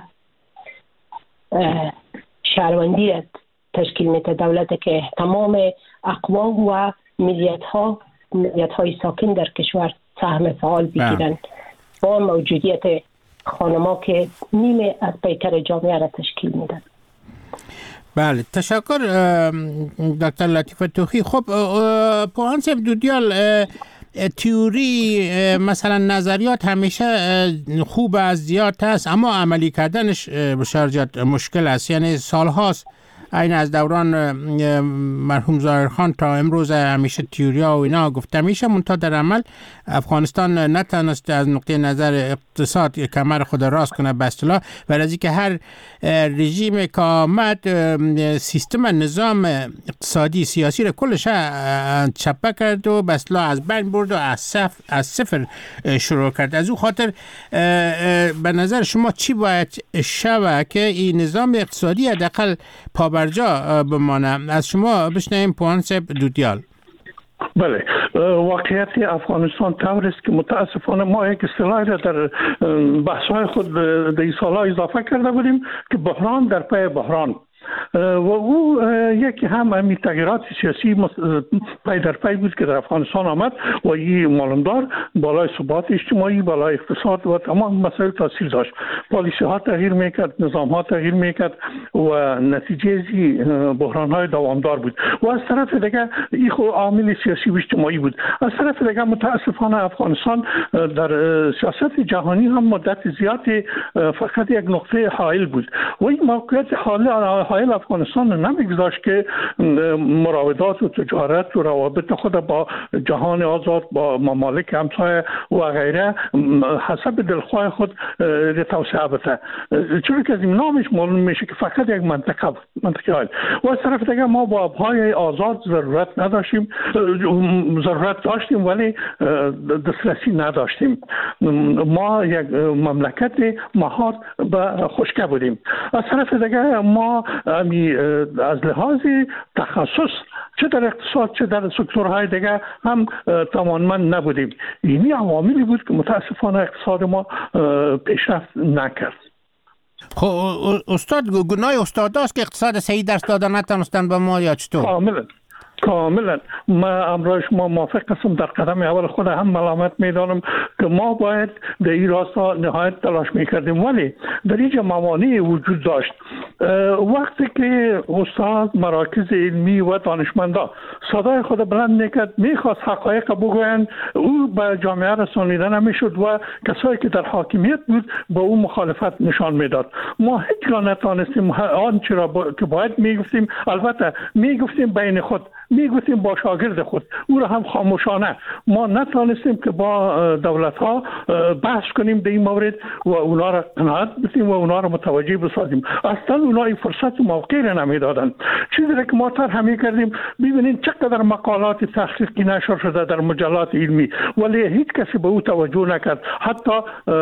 شهروندی را تشکیل میده، دولتی که تمام اقوام و ملیت ها ملیت های ساکن در کشور سهم فعال بگیرند با موجودیت خانما که نیمه از پیکر جامعه را تشکیل میدن. بله، تشکر دکتر لطیفه توخی. خب پوهان صاحب دودیال، تئوری مثلا نظریات همیشه خوب از زیاد هست، اما عملی کردنش بسیار زیاد مشکل است. یعنی سال هاست این از دوران مرحوم ظاهرخان تا امروز همیشه تئوریا و اینا گفته میشه، منتها در عمل افغانستان نتونست از نقطه نظر اقتصاد کمر خود راست کنه به اصطلاح، ولی از اینکه هر رژیم که آمد سیستم نظام اقتصادی سیاسی رو کلش چپه کرد و به اصطلاح از بین برد و از صفر از صفر شروع کرد. از او خاطر به نظر شما چی باید شود که این نظام اقتصادی حداقل پابرجا بمانه؟ از شما بشنویم پوهان صاحب دودیال. بله، واقعیت افغانستان طور است که متاسفانه ما یک اصطلاحی را در بحث‌های خود در این سال‌ها اضافه کرده بودیم که بحران در پی بحران. و او یکی هم همین تغییرات سیاسی پی در پی بود که در افغانستان آمد و این معلومدار بالای ثبات اجتماعی، بالای اقتصاد و تمام مسائل تاثیر داشت. پالیسی ها تغییر میکرد، نظام ها تغییر میکرد و نتیجه زی بحران های دوامدار بود. و از طرف دیگه این خود عامل سیاسی و اجتماعی بود. از طرف دیگه متاسفانه افغانستان در سیاست جهانی هم مدت زیادی فقط یک نقطه حائل بود و این موقعیت حائل افغانستان نمیگذاشت که مراودات و تجارت و روابط خود با جهان آزاد، با ممالک همسایه و غیره حسب دلخواه خود توسعه بده، چون که از این نامش معلوم میشه که فقط یک منطقه منطقه حائل. و از طرف دیگه ما با آبهای آزاد ضرورت نداشتیم، ضرورت داشتیم ولی دسترسی نداشتیم. ما یک مملکت مهار به خشکه بودیم. از طرف دیگه ما از لحاظ تخصص چه در اقتصاد چه در سکتورهای دیگه هم توانمند نبودیم. اینی عواملی بود که متاسفانه اقتصاد ما پیشرفت نکرد. خب استاد، گناه استاد است که اقتصاد صحیح درس دادن نتونستن به ما یا چطور؟ کاملا کاملا ما امروز شما موافق هستم. در قدم اول خود هم ملامت میدانم که ما باید در این راستا نهایت تلاش میکردیم، ولی در اینجا موانعی وجود داشت. وقتی که استاد مراکز علمی و دانشمندا صدای خود بلند میکرد، میخواست حقایق بگویند، او به جامعه رسانیده نمیشد و کسایی که در حاکمیت بود با او مخالفت نشان میداد. ما هیچگاه نتانستیم آنچه را با... که باید میگفتیم، البته میگفتیم بین خود، میگفتیم با شاگرد خود، او را هم خاموشانه. ما نتانستیم که با دولت ها بحث کنیم در این مورد و اونا را قناعت بدیم و اونا را متوجه بسازیم. اصلا اونا این فرصت و موقعی را نمیدادن. چیزی را که ما طرح میکردیم، ببینید چقدر مقالات تحقیقی نشر شده در مجلات علمی، ولی هیچ کسی به او توجه نکرد، حتی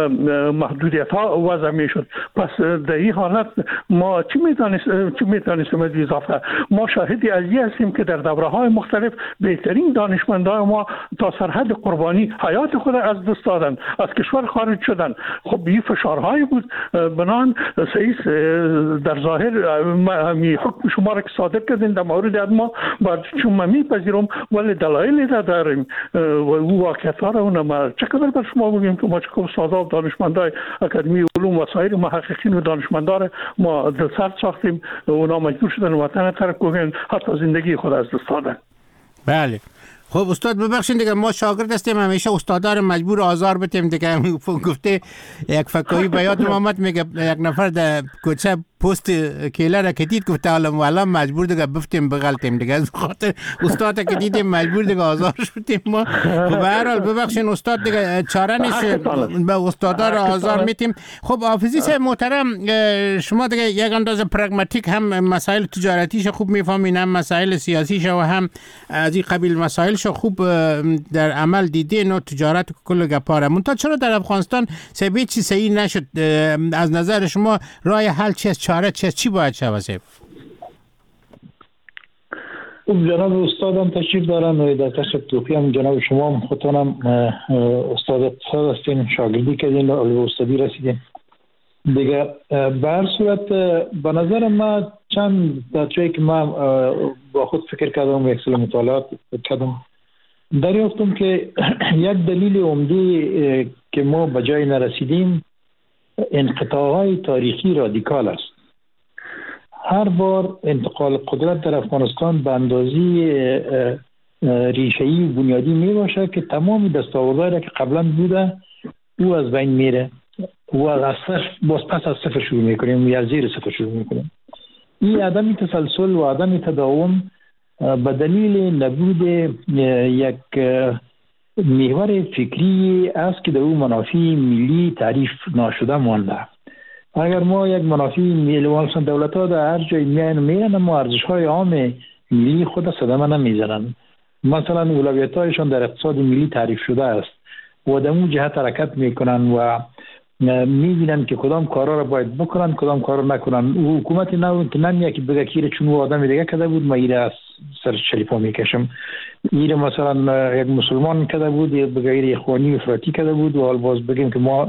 محدودیت ها وضع میشد. پس در این حالت ما چی میدانستیم چی میدانستیم از اضافه؟ ما شاهدی از این هستیم که در دوره‌های مختلف بهترین دانشمندان ما تا سرحد قربانی حیات خود از دست دادن، از کشور خارج شدن. خب این فشارهایی بود. بنان سئیس در ظاهر می حکم شما را که صادر کردین در مورد ما بعد شما میپذیرم، ولی دلایلی را داریم و او واقعیت‌ها را اونم چقدر بر شما بگیم که ما چقدر استادا و دانشمندای اکادمی علوم و سایر محققین و دانشمندان ما دلسرد ساختیم، اونا مجبور شدن وطن ترک کنن، حتی زندگی خود از دست دادن. بله. خب استاد ببخشید دیگه، ما شاگرد هستیم، همیشه استادا رو مجبور آزار بدیم دیگه. گفته یک فکایی به یاد محمد میگه یک نفر در کوچه پست کیله را که دید گفته حالا معلم مجبور دیگه بفتیم بغلتیم دیگه، از خاطر استاد که دیدیم مجبور دیگه آزار شدیم ما. خب به هر حال ببخشید استاد دیگه، چاره نیست، به استادا را آزار میتیم. خب حافظی صاحب محترم، شما دیگه یک اندازه پرگماتیک هم مسائل تجارتیش خوب میفهمین، هم مسائل سیاسیش و هم از این قبیل مسائلش خوب در عمل دیدین و تجارت کل گپاره. منتها چرا در افغانستان سبی چی صحیح نشد؟ از نظر شما راه حل چیست؟ چاره چیست؟ چی باید شود؟ جناب استادم تشریف دارن و در تشکر هم جناب شما هم خودتانم استاد اقتصاد هستین، شاگردی کردین و به استادی رسیدین دیگه. به هر صورت به نظر ما چند بچه‌ای که ما با خود فکر کردم و یک سری مطالعات کردم، دریافتم که یک دلیل عمده که ما به جای نرسیدیم انقطاع‌های تاریخی رادیکال است. هر بار انتقال قدرت در افغانستان به اندازی ریشه‌ای و بنیادی می باشه که تمام دستاوردهایی که قبلا بوده او از بین میره و از صفر باز پس از صفر شروع میکنیم یا زیر صفر شروع میکنیم. این عدم تسلسل و عدم تداوم به دلیل نبود یک محور فکری است که در اون منافع ملی تعریف ناشده مانده. اگر ما یک منافع ملی مثلا دولت ها در هر جای میان میرن اما ارزش های عام ملی خود صدمه نمیزنن. مثلا اولویت هایشان در اقتصاد ملی تعریف شده است و در اون جهت حرکت میکنن و میبینن که کدام کارا را باید بکنن کدام کارا نکنن. او حکومت نو که نمیاد که بگه کیره چون او آدم دیگه کده بود ما ایره از سر شریفا میکشم، ایره مثلا یک مسلمان کده بود یا بگه ایره اخوانی افراطی کده بود و حال باز بگیم که ما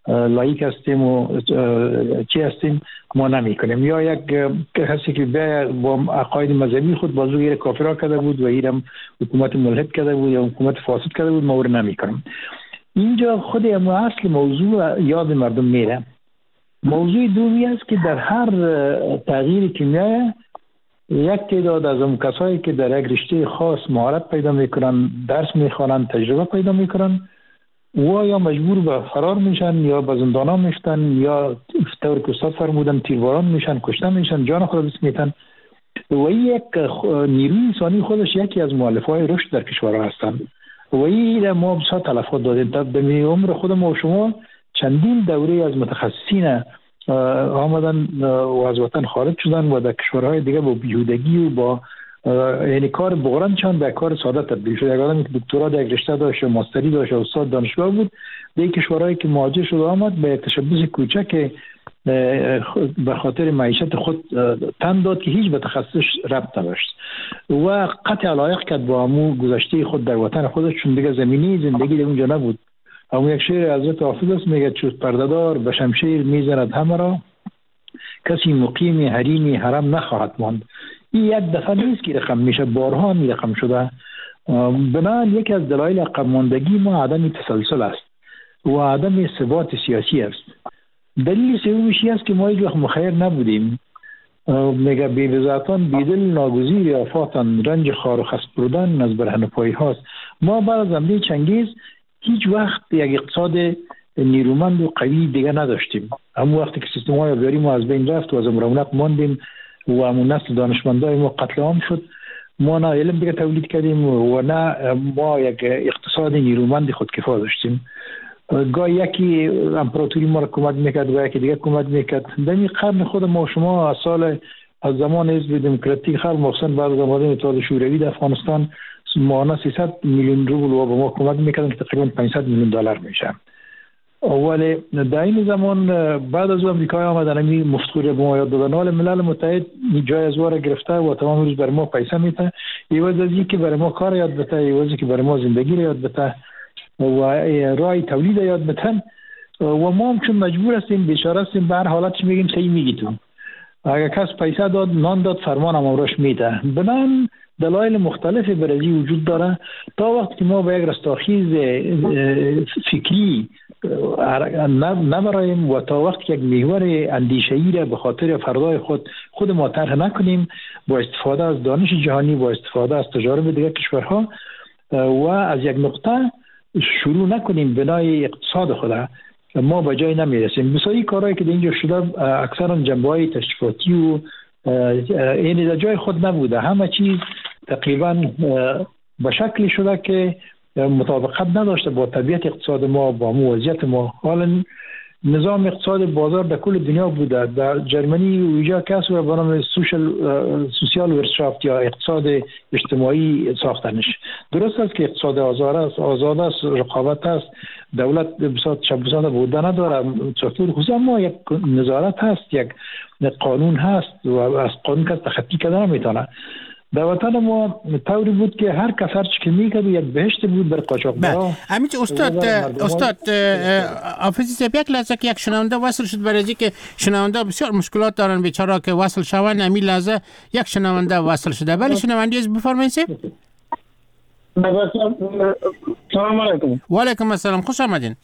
لایک هستیم و چی هستیم ما نمی کنیم. یا یک کسی که با عقاید مذهبی خود بازو گیر کافرا کرده بود و ایرم حکومت ملحد کرده بود یا حکومت فاسد کرده بود ما نمی کنیم. اینجا خود اما اصل موضوع یاد مردم میره. موضوع دومی است که در هر تغییری که میاد یک تعداد از اون کسایی که در یک رشته خاص مهارت پیدا میکنن، درس میخوانن، تجربه پیدا میکنن و یا مجبور به فرار میشن یا به زندان میفتن یا طور که استاد فرمودن تیرباران میشن، کشته میشن، جان خود بس میتن و یک نیروی انسانی خودش یکی از مؤلفه‌های رشد در کشورها هستند و این ما بسیار تلفات دادیم. در عمر خود ما و شما چندین دوره از متخصصین آمدن و از وطن خارج شدن و در کشورهای دیگه با بیهودگی و با یعنی کار بغرندشان به کار ساده تبدیل شد. یک آدمی که دکترا در یک رشته داشت و ماستری داشت و استاد دانشگاه بود در کشورهایی که مهاجر شد آمد به تشبث کوچک به خاطر معیشت خود تن داد که هیچ به تخصصش ربط نداشت و قطع علایق کرد با همون گذشته خود در وطن خودش، چون دیگه زمینی زندگی در اونجا نبود. همون یک شعر حضرت حافظ است میگه چوست پردهدار به شمشیر میزند همه را، کسی مقیم حریم حرم نخواهد ماند. این یک دفعه نیست که رقم میشه، بارها می رقم شده. بنابراین یکی از دلایل عقب ماندگی ما عدم تسلسل است و عدم ثبات سیاسی است. دلیل سومیش است که ما هیچ وقت مخیر نبودیم. میگه بی بزاعتان بیدل ناگزیر آفاتان، رنج خار و خست بردن از برهن پای هاست. ما بعد از حمله چنگیز هیچ وقت یک اقتصاد نیرومند و قوی دیگه نداشتیم. همون وقتی که سیستم های آبیاری ما از بین رفت و از رونق ماندیم و همون نسل دانشمندای ما قتل عام شد، ما نه علم دیگه تولید کردیم و نه ما یک اقتصاد نیرومند خودکفا داشتیم. گاه یکی امپراتوری ما را کمک میکرد و یکی دیگه کمک میکرد. در این قرن خود ما شما از سال از زمان حزب دموکراتیک خلق مخصوصا بعد از آمدن اتحاد شوروی در افغانستان ماهانه سیصد میلیون روبل و به ما کمک میکردن که تقریبا پانصد میلیون دلار میشه. اول در این زمان بعد از امریکا آمدن می مفتخوره به ما یاد دادن حال ملل متحد جای از واره گرفته و تمام روز بر ما پیسه میته، ایواز از اینکه بر ما کار یاد بده، ایواز که بر ما زندگی یاد بده و رای تولید یاد بده و ما هم چون مجبور هستیم بیچاره هستیم به هر حالت میگیم صحیح میگی تو. اگر کس پیسه داد نان داد فرمان هم امروش میده. بنان دلایل مختلفی برای وجود داره تا وقتی که ما به یک رستاخیز فکری نبرایم و تا وقتی که یک محور اندیشه‌ای را به خاطر فردای خود خود ما طرح نکنیم با استفاده از دانش جهانی، با استفاده از تجارب دیگر کشورها و از یک نقطه شروع نکنیم بنای اقتصاد خود، ما به جای نمیرسیم. بسیاری کارهایی که در اینجا شده اکثرا جنبه‌های تشریفاتی و این در جای خود نبوده. همه چیز تقریبا به شکلی شده که مطابقت نداشته با طبیعت اقتصاد ما، با موضوعیت ما. حالا نظام اقتصاد بازار در کل دنیا بوده. در جرمنی ویژه کس و به نام سوشال سوسیال ورشافت یا اقتصاد اجتماعی ساختنش. درست است که اقتصاد آزاد است، آزاد است، رقابت است، دولت بسیار چپ‌بساط بوده نداره، ساختار خصوصا ما یک نظارت هست، یک قانون هست و از قانون کس تخطی کردن نمیتونه. در وطن ما طوری بود که هر کس هر چی که میکرد یک بهشت بود بر قاچاقبرا. امیچ استاد استاد حافظی صاحب یک لحظه که یک شنونده وصل شد برای اینکه شنونده بسیار مشکلات دارن بیچاره که وصل شوند، همین لحظه یک شنونده وصل شده. ولی شنونده از بفرمایید صاحب. سلام علیکم. و علیکم السلام، خوش آمدین.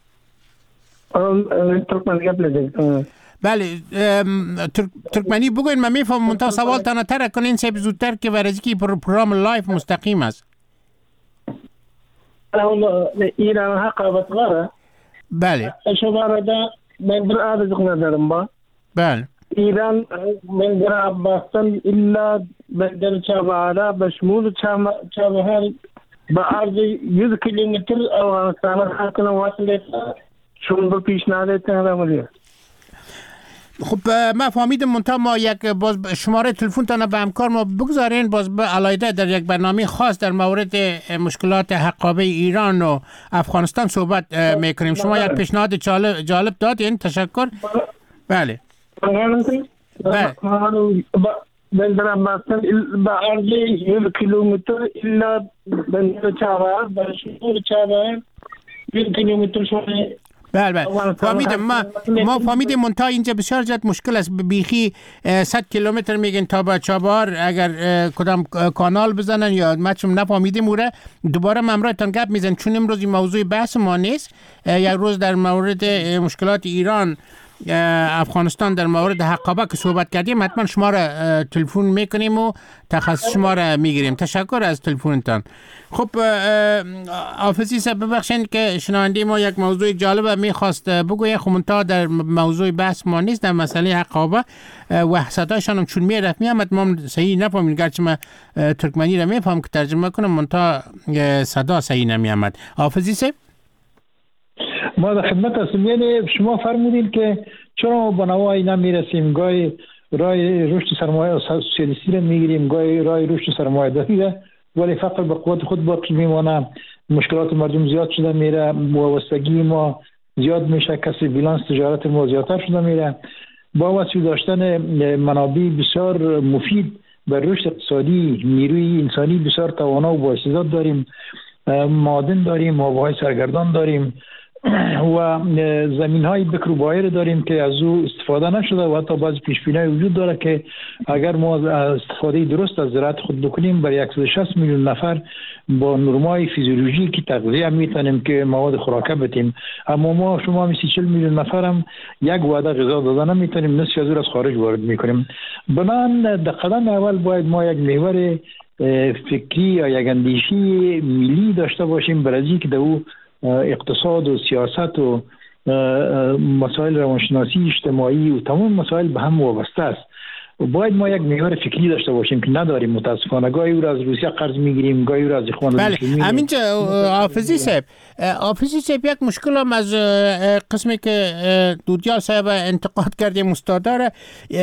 بله ترکمنی بگوین، من میفهم منتها سوال تانه تر کنین صاحب زودتر که ورزی که پروگرام لایف مستقیم است. ایران حق بطغاره. بله شما دا من بر آرزق ندارم با. بله ایران من در عباستان الا بندر چابهارا بشمول چابهار با عرض یک کیلومتر افغانستان حاکم واصله چون به پیشنهاد تهران. خب ما فهمیدم منتها ما یک باز شماره تلفن تان به همکار ما بگذارین باز به علایده در یک برنامه خاص در مورد مشکلات حقابه ایران و افغانستان صحبت میکنیم. شما یک پیشنهاد جالب جالب دادین، تشکر. بله بله بندر عباستان با عرض یک کیلومتر الا بندر چابهار بشمول چابهار یک کیلومتر شده. بله بله فهمیدم. ما ما فهمیدیم منتها اینجا بسیار جد مشکل است. بیخی صد کیلومتر میگن تا به چابهار اگر کدام کانال بزنن یا مچم نفهمیدیم اوره دوباره ممراتان گپ میزن چون امروز این موضوع بحث ما نیست. یک روز در مورد مشکلات ایران افغانستان در مورد حقابه که صحبت کردیم حتما شما را تلفن میکنیم و تخصص شما را میگیریم. تشکر از تلفنتان. خب حافظی صاحب ببخشید که شنونده ما یک موضوع جالب میخواست بگوید خب منتها در موضوع بحث ما نیست در مسئله حقابه و صدایشان هم چون میرفت میامد ما صحیح نفهمیم گرچه من ترکمنی را میفهم که ترجمه کنم منتها صدا صحیح نمیامد. حافظی صاحب ما در خدمت هستیم. یعنی شما فرمودین که چرا به نوای نمیرسیم، گاهی رای رشد سرمایه سوسیالیستی را میگیریم، گاهی رای رشد سرمایه داری را، ولی فقط به قوت خود باقی میمانه. مشکلات مردم زیاد شده میره، وابستگی ما زیاد میشه، کسی بیلانس تجارت ما زیادتر شده میره. با وسیله داشتن منابع بسیار مفید بر رشد اقتصادی، نیروی انسانی بسیار توانا و بااستعداد داریم، معادن داریم، آبهای سرگردان داریم و زمین های بکر و بایر داریم که از او استفاده نشده و حتی بعضی پیش بینی وجود داره که اگر ما استفاده درست از زراعت خود بکنیم برای صد و شصت میلیون نفر با نرمای فیزیولوژیکی تغذیه میتونیم که مواد خوراکه بدیم. اما ما شما می سی چهل میلیون نفر هم یک وعده غذا دادن نمیتونیم، نصف از او از خارج وارد میکنیم. بنابراین در قدم اول باید ما یک محور فکری یا یک اندیشه ملی داشته باشیم برای که او اقتصاد و سیاست و مسائل روانشناسی اجتماعی و تمام مسائل به هم وابسته است. باید ما یک محور فکری داشته باشیم که نداریم. متاسفانه گاهی او را از روسیه قرض میگیریم، گاهی او را از اخوان المسلمین. بله همینجا حافظی صاحب حافظی صاحب یک مشکل هم از قسمی که دودیار صاحب انتقاد کردیم استاد داره،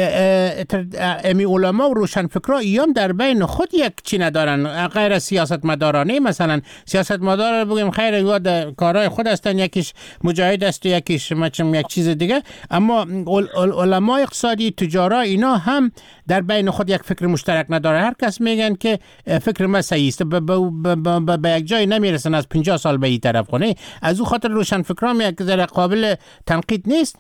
امی علما و روشنفکرا ایام در بین خود یک چی ندارن غیر از سیاست مدارانه. مثلا سیاست مدار بگیم خیر یاد کارهای خود هستن، یکیش مجاهد است و یکیش مثلا یک چیز دیگه، اما علما اقتصادی تجارا اینا هم در بین خود یک فکر مشترک نداره. هر کس میگن که فکر ما صحیح است، به یک جای نمیرسن از پنجاه سال به این طرف کنه. از او خاطر روشنفکران یک ذره قابل تنقید نیست.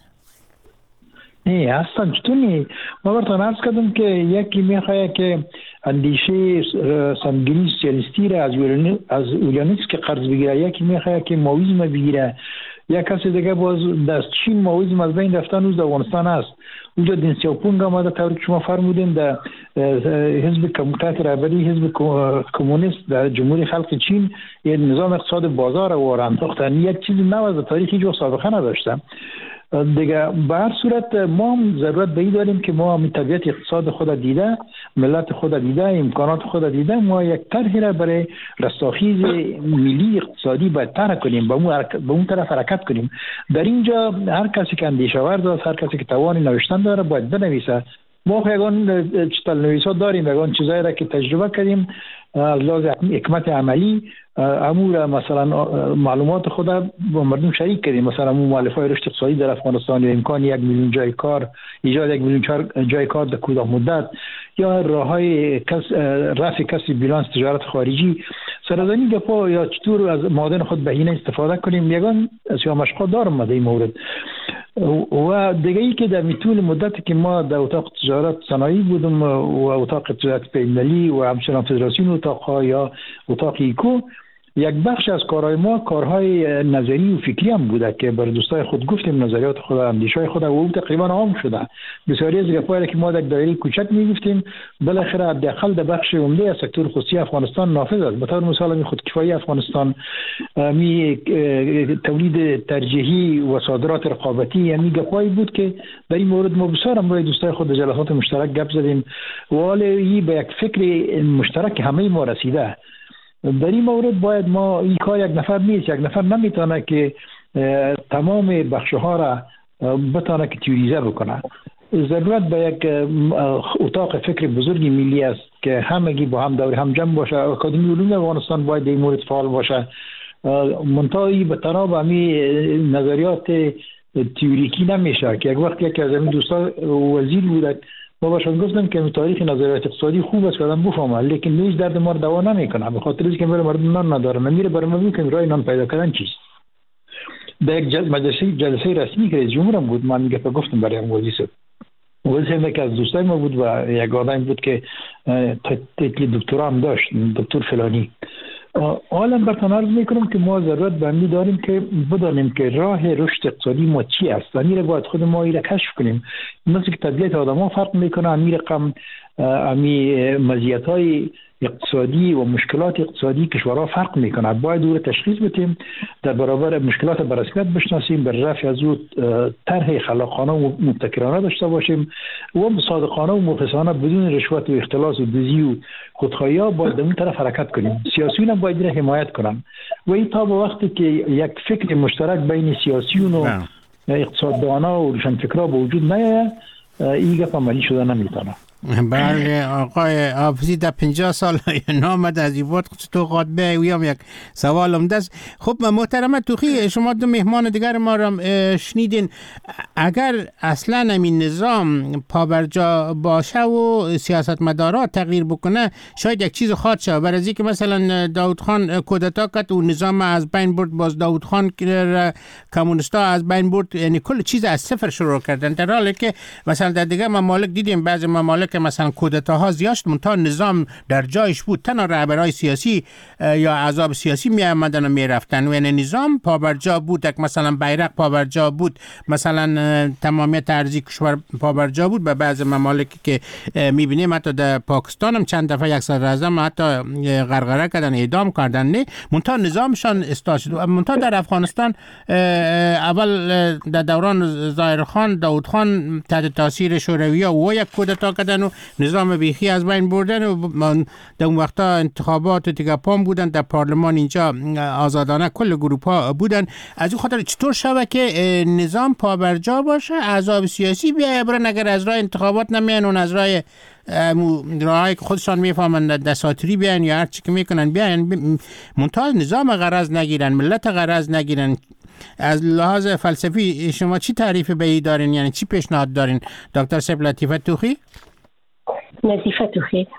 نه اصلا چطور نی. ما براتون عرض کردم که یکی میخواه که اندیشه سنگینی سوسیالیستی را از اولیانیسم که قرض بگیره، یکی میخواه که ماویزم بگیره، یک کسی دیگه باز دست چین ماویزم از بین رفتن روز در افغانستان است. اونجا دین سیاپونگ آمده طوری که شما فرمودین در حزب کمونیست رهبری حزب کمونیست در جمهوری خلق چین یه نظام اقتصاد بازار رو انداختن. یک چیزی نو از تاریخی جو سابقه نداشتم دیگه. به هر صورت ما هم ضرورت به این داریم که ما هم طبیعت اقتصاد خود دیده، ملت خود دیده، امکانات خود دیده، ما یک طرحی را برای رستاخیز ملی اقتصادی باید طرح کنیم، به اون طرف حرکت کنیم. در اینجا هر کسی که اندیشه ورز است، هر کسی که توان نوشتن داره باید بنویسه. ما یگان چتل نویسا داریم، یگان چیزایی را که تجربه کردیم از لحاظ حکمت عملی امور مثلا معلومات خود با مردم شریک کردیم. مثلا مو مؤلفه‌های رشد اقتصادی در افغانستان یا امکان یک میلیون جای کار، ایجاد یک میلیون جای کار در کوتاه مدت، یا راههای کس رفع کسب بیلانس تجارت خارجی، سرزنی گپا یا چطور از معادن خود بهینه استفاده کنیم. یگان سیاه مشقات دارم در این مورد. و دیگه ای که در طول مدتی که ما در اتاق تجارت صنایع بودم و اتاق تجارت بین‌المللی و همچنان فدراسیون اتاق‌ها یا اتاق ایکو، یک بخش از کارهای ما کارهای نظری و فکری هم بوده که بر دوستای خود گفتیم نظریات خود، اندیشه‌های خود و او تقریبا عام شده. بسیاری از گپایی که ما در دایره کوچک می‌گفتیم بالاخره حداقل در بخش عمده از سکتور خصوصی افغانستان نافذ است. به طور مثال می خودکفایی افغانستان، می تولید ترجیحی و صادرات رقابتی، یعنی گپایی بود که در این مورد ما بسیار هم با دوستای خود جلسات مشترک گپ زدیم و حالا به یک فکر مشترک همه ما رسیده. در این مورد باید ما این کار یک نفر نیست، یک نفر نمیتونه که تمام بخشها را بتونه که تیوریزه بکنه. ضرورت به یک اتاق فکر بزرگی ملی است که همگی با هم دور هم جمع باشه. اکادمی علوم افغانستان باید در این مورد فعال باشه. منتهی به تناب همی نظریات تیوریکی نمیشه که یک وقت یکی از همین دوستان وزیر بود ما باشون گفتم که تاریخ نظریات اقتصادی خوب است که آدم بفهمه، لیکن نیز درد ما رو دوا نمیکنه، به خاطر اینکه میره مردم نان نداره، میره برنامه که راه نان پیدا کردن چیست. در یک جلسه جلسه رسمی که رئیس جمهورم بود، من میگه گفتم برای اموزی صد ولی هم که از دوستای ما بود و یک آدم بود که تیتل دکترا هم داشت، دکتر فلانی. حالا براتون عرض میکنم که ما ضرورت بندی داریم که بدانیم که راه رشد اقتصادی ما چی است. امیر باید خود ما ایره کشف کنیم. مثل که طبیعت آدم ها فرق میکنه، امیر رقم امی مزیت های اقتصادی و مشکلات اقتصادی کشورها فرق میکنه. باید او را تشخیص بدیم، در برابر مشکلات به رسمیت بشناسیم، بر رفع از او طرح خلاقانه و مبتکرانه داشته باشیم و صادقانه و مخلصانه بدون رشوت و اختلاس و دزدی و خودخواهی ها باید در اون طرف حرکت کنیم. سیاسیون هم باید را حمایت کنن و این تا به وقتی که یک فکر مشترک بین سیاسیون و اقتصاددانا و روشنفکرها به وجود نیاید، این گپ عملی شده نمیتونه. بله آقای حافظی در پنجاه سال نامد از این وقت تو قاد به ویم یک سوالم دست. خب محترم توخی، شما دو مهمان دیگر ما را شنیدین. اگر اصلا این نظام پابرجا باشه و سیاستمدارا تغییر بکنه شاید یک چیز خواهد شد. برای اینکه مثلا داود خان کودتا کرد و نظام از بین برد، باز داود خان کمونیستا از بین برد، یعنی کل چیز از صفر شروع کردن، در حالی که مثلا در دیگه ممالک دیدیم بعضی ممالک که مثلا کودتاها زیاد منتها نظام در جایش بود، تنها رهبرای سیاسی یا احزاب سیاسی می آمدن و می رفتن و یعنی نظام پابرجا بود. یک مثلا بیرق پابرجا بود، مثلا تمامیت ارضی کشور پابرجا بود. به بعض ممالکی که می بینیم حتی در پاکستان هم چند دفعه یک صدر اعظم حتی غرغره کردن، اعدام کردن، نه منتها نظامشان اصلاح شد. منتها در افغانستان اول در دوران ظاهرخان داود خان تحت تاثیر شوروی‌ها و یک کودتا کردن و نظام بیخی از بین بردن و در اون وقتا انتخابات دیگه پام بودن در پارلمان، اینجا آزادانه کل گروه ها بودن. از این خاطر چطور شود که نظام پابرجا باشه، احزاب سیاسی بیای برن اگر از راه انتخابات نمیان اون از راه راهی که خودشان میفهمن دساتری بیان یا هر چی که میکنن بیان، منتها نظام غرض نگیرن، ملت غرض نگیرن. از لحاظ فلسفی شما چی تعریف به ای دارین، یعنی چی پیشنهاد دارین دکتر سیب لطیفه توخی؟ نظیفه توخی،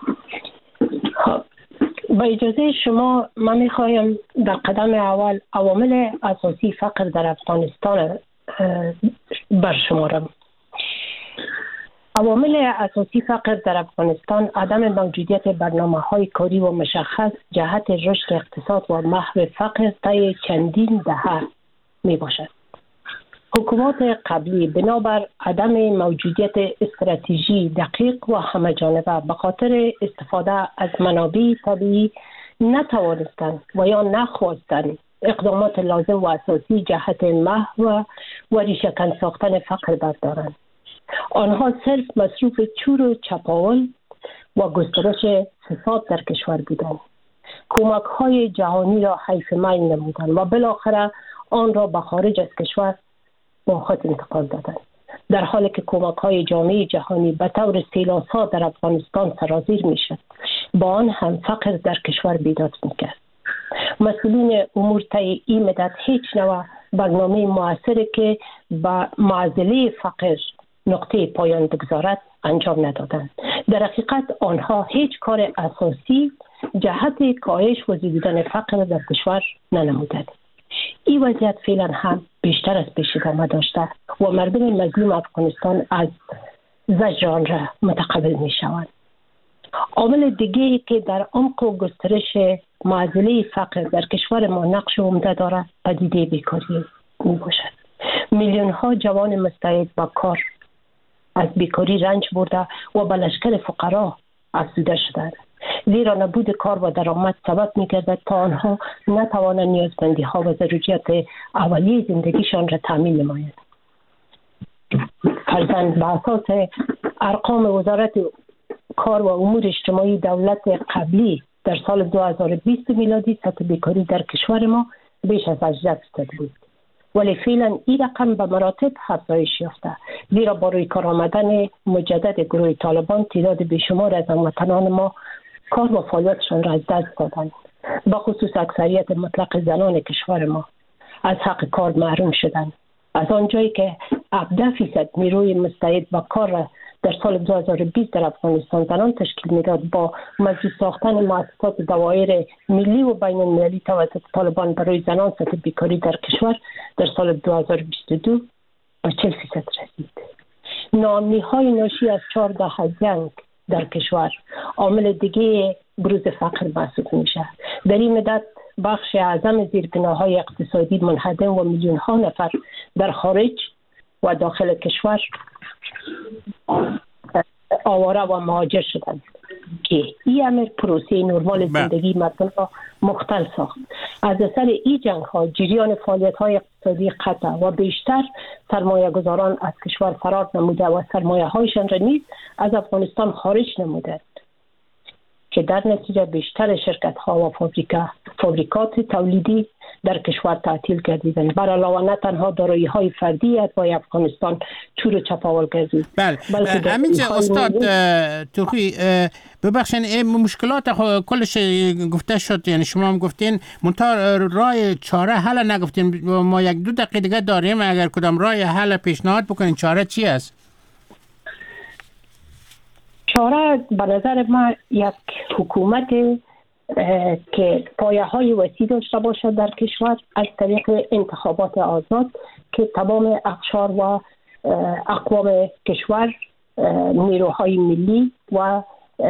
با اجازه شما من میخوایم در قدم اول عوامل اساسی فقر در افغانستان برشمارم. عوامل اساسی فقر در افغانستان عدم موجودیت برنامه‌های کاری و مشخص جهت رشد اقتصاد و محو فقر طی چندین دهه می باشد. حکومات قبلی بنابر عدم موجودیت استراتژی دقیق و همه‌جانبه به خاطر استفاده از منابع طبیعی نتوانستند و یا نخواستند اقدامات لازم و اساسی جهت محو و ریشه‌کن ساختن فقر بردارند. آنها صرف مصروف چور و چپاول و گسترش فساد در کشور بودند. کمک‌های جهانی را حیف میل نمودند و بالاخره آن را به خارج از کشور با خود انتقال دادند، در حالی که کمک‌های جامعه جهانی به طور سیلاسا در افغانستان سرازیر میشد، با آن هم فقر در کشور بیداد میکرد. مسئولین امور طی این مدت هیچ نوع برنامه موثری که به معضله فقر نقطه پایان بگذارد انجام ندادند. در حقیقت آنها هیچ کار اساسی جهت کاهش و زیادیدن فقر در کشور ننمودند. این وضعیت فعلا هم بیشتر از پیش ادامه داشته و مردم مظلوم افغانستان از زجر آن را متقبل می شوند. عامل دیگری که در عمق و گسترش معضله فقر در کشور ما نقش عمده دارد پدیده بیکاری می باشد. میلیون ها جوان مستعد با کار از بیکاری رنج برده و به لشکر فقرا افزوده شدند، زیرا نبود کار و درآمد سبب می‌گردد تا آنها نتوانند نیازمندی‌ها و ضروریات اولیه زندگیشان را تامین نمایند. فرضاً به اساس ارقام وزارت کار و امور اجتماعی دولت قبلی در سال دو هزار و بیست میلادی سطح بیکاری در کشور ما بیش از هجده درصد بود، ولی فعلا این رقم به مراتب افزایش یافته، زیرا با روی کار آمدن مجدد گروه طالبان تعداد بیشمار از هموطنان ما کار و فعالیتشان را از دست دادند. با خصوص اکثریت مطلق زنان کشور ما از حق کار محروم شدند. از آنجایی که هفده فیصد نیروی مستعد با کار را در سال دو هزار و بیست در افغانستان زنان تشکیل میداد با مجلس ساختن مؤسسات دوایر ملی و بین المللی توسط طالبان برای زنان سطح بیکاری در کشور در سال دو هزار و بیست و دو به چهل فیصد رسید. ناامنی های ناشی از چهار دهه جنگ در کشور عامل دیگه بروز فقر محسوب میشه. در این مدت بخش اعظم زیربناهای اقتصادی منهدم و میلیون ها نفر در خارج و داخل کشور آواره و مهاجر شدند که این امر پروسه نرمال زندگی مردم را مختل ساخت. از اثر این جنگ ها جریان فعالیت های اقتصادی قطع و بیشتر سرمایه گذاران از کشور فرار نموده و سرمایه هایشان را نیز از افغانستان خارج نمودند که در نتیجه بیشتر شرکت ها و فابریکا فابریکات تولیدی در کشور تعطیل گردیدند. بر علاوه نه تنها دارایی های فردی اتباع افغانستان چور چپاول گردید. بله همینجا استاد توخی ببخشید این مشکلات کلش گفته شد، یعنی شما هم گفتین منتها راه چاره حل نگفتین. ما یک دو دقیقه دیگه داریم، اگر کدام راه حل پیشنهاد بکنین چاره چی است؟ چاره به نظر ما یک حکومت که پایه های وسیع داشته باشد در کشور از طریق انتخابات آزاد که تمام اقشار و اقوام کشور، نیروهای ملی و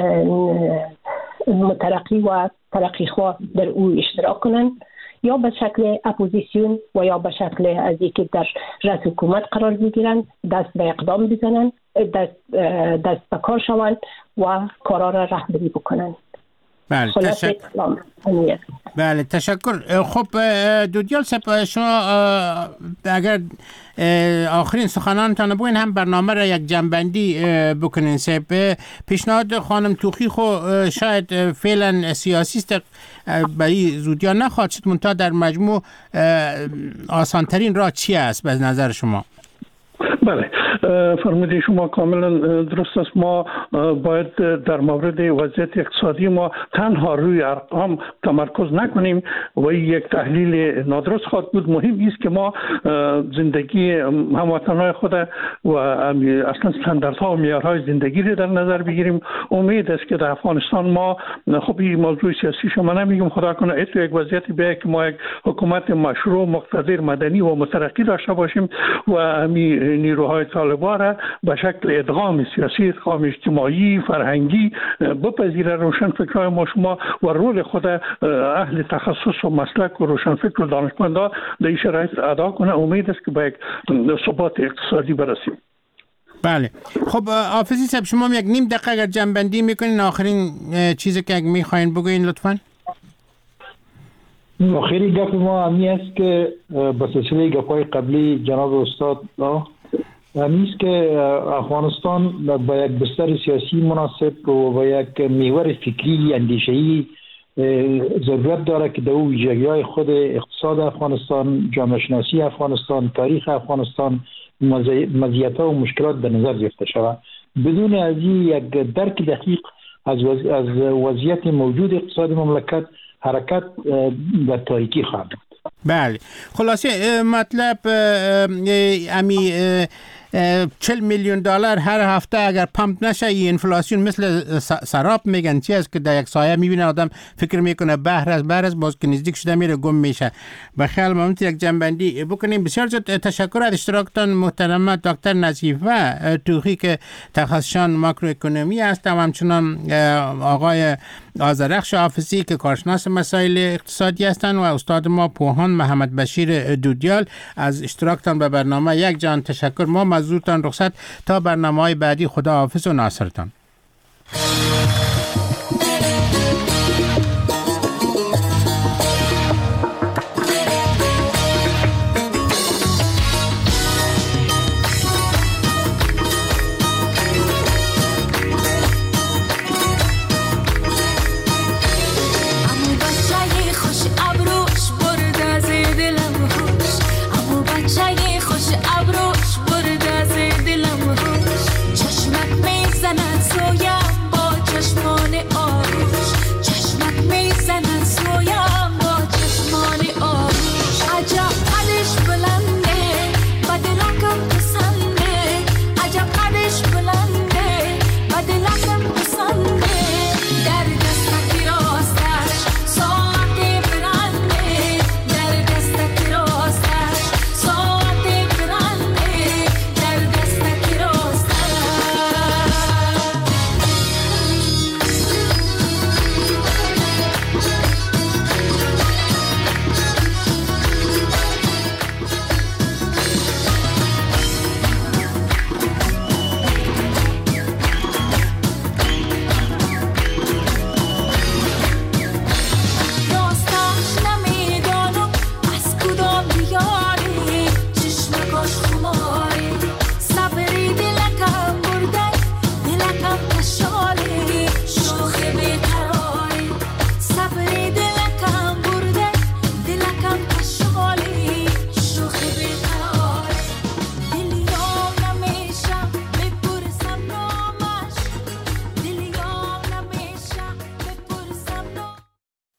مترقی و ترقیخواه در او اشتراک کنند، یا به شکل اپوزیسیون و یا به شکل از اینکه در رأس حکومت قرار بگیرند، دست به اقدام بزنند، دست, دست به کار شوند و کارا را رهبری بکنند. بله تشکر. بله تشکر. خب دودیال سپ، شما اگر آخرین سخنانتان بگوین هم برنامه را یک جنبندی بکنین. سپ پیشنهاد خانم توخی خو شاید فعلا سیاسی است، برای زودیا نخواهد شد، منتها در مجموع آسانترین راه چی است به نظر شما؟ بله فرموده شما کاملا درست است. ما باید در مورد وضعیت اقتصادی ما تنها روی ارقام تمرکز نکنیم و یک تحلیل نادرست خواهد بود. مهم است که ما زندگی هموطنان خود و اصلا استانداردها و معیارهای زندگی را در نظر بگیریم. امید است که در افغانستان ما، خب این موضوع سیاسی شما نمیگم، خدا کنه اتو یک وضعیت بیاید که ما یک حکومت مشروع، مقتدر، مدنی و مترقی داشته باشیم و همین نیروهای طالبان را به شکل ادغام سیاسی، ادغام اجتماعی، فرهنگی بپذیره. روشنفکرای ما شما و رول خود اهل تخصص و مسلک و روشنفکر و دانشمندان در این شرایط ادا کنه. امید است که به یک ثبات اقتصادی برسیم. بله خب حافظی صاحب، شما یک نیم دقیقه اگر جنبندی میکنین، آخرین چیزی که میخواین بگوین لطفاً. آخری گپ ما همی است که به سلسله گپ‌های قبلی جناب استاد همی است که افغانستان با یک بستر سیاسی مناسب و با یک محور فکری اندیشه‌ای ضرورت داره که در او ویژگی‌های خود اقتصاد افغانستان، جامعه شناسی افغانستان، تاریخ افغانستان، مزیت‌ها و مشکلات در نظر گرفته شود. بدون از این یک درک دقیق از وضعیت موجود اقتصاد مملکت حرکت به تاریکی خواهد بود. بله خلاصه مطلب امی چهل میلیون دلار هر هفته اگر پمپ نشه، این انفلاسیون مثل سراب میگن چی است که در یک سایه میبینه آدم فکر میکنه بحر از بحر است، باز که نزدیک شده میره گم میشه. بخیال ما میتونیم یک جنبندی بکنیم. بسیار زیاد تشکر از اشتراکتان محترم دکتر نظیفه توخی که تخصصشان ماکرو اکونومی است و همچنان آقای آذرخش حافظی که کارشناس مسائل اقتصادی هستند و استاد ما پوهان محمد بشیر دودیال. از اشتراکتان به برنامه یک جان تشکر. ما مزورتان رخصت تا برنامه‌های بعدی. خدا حافظ و ناصرتان.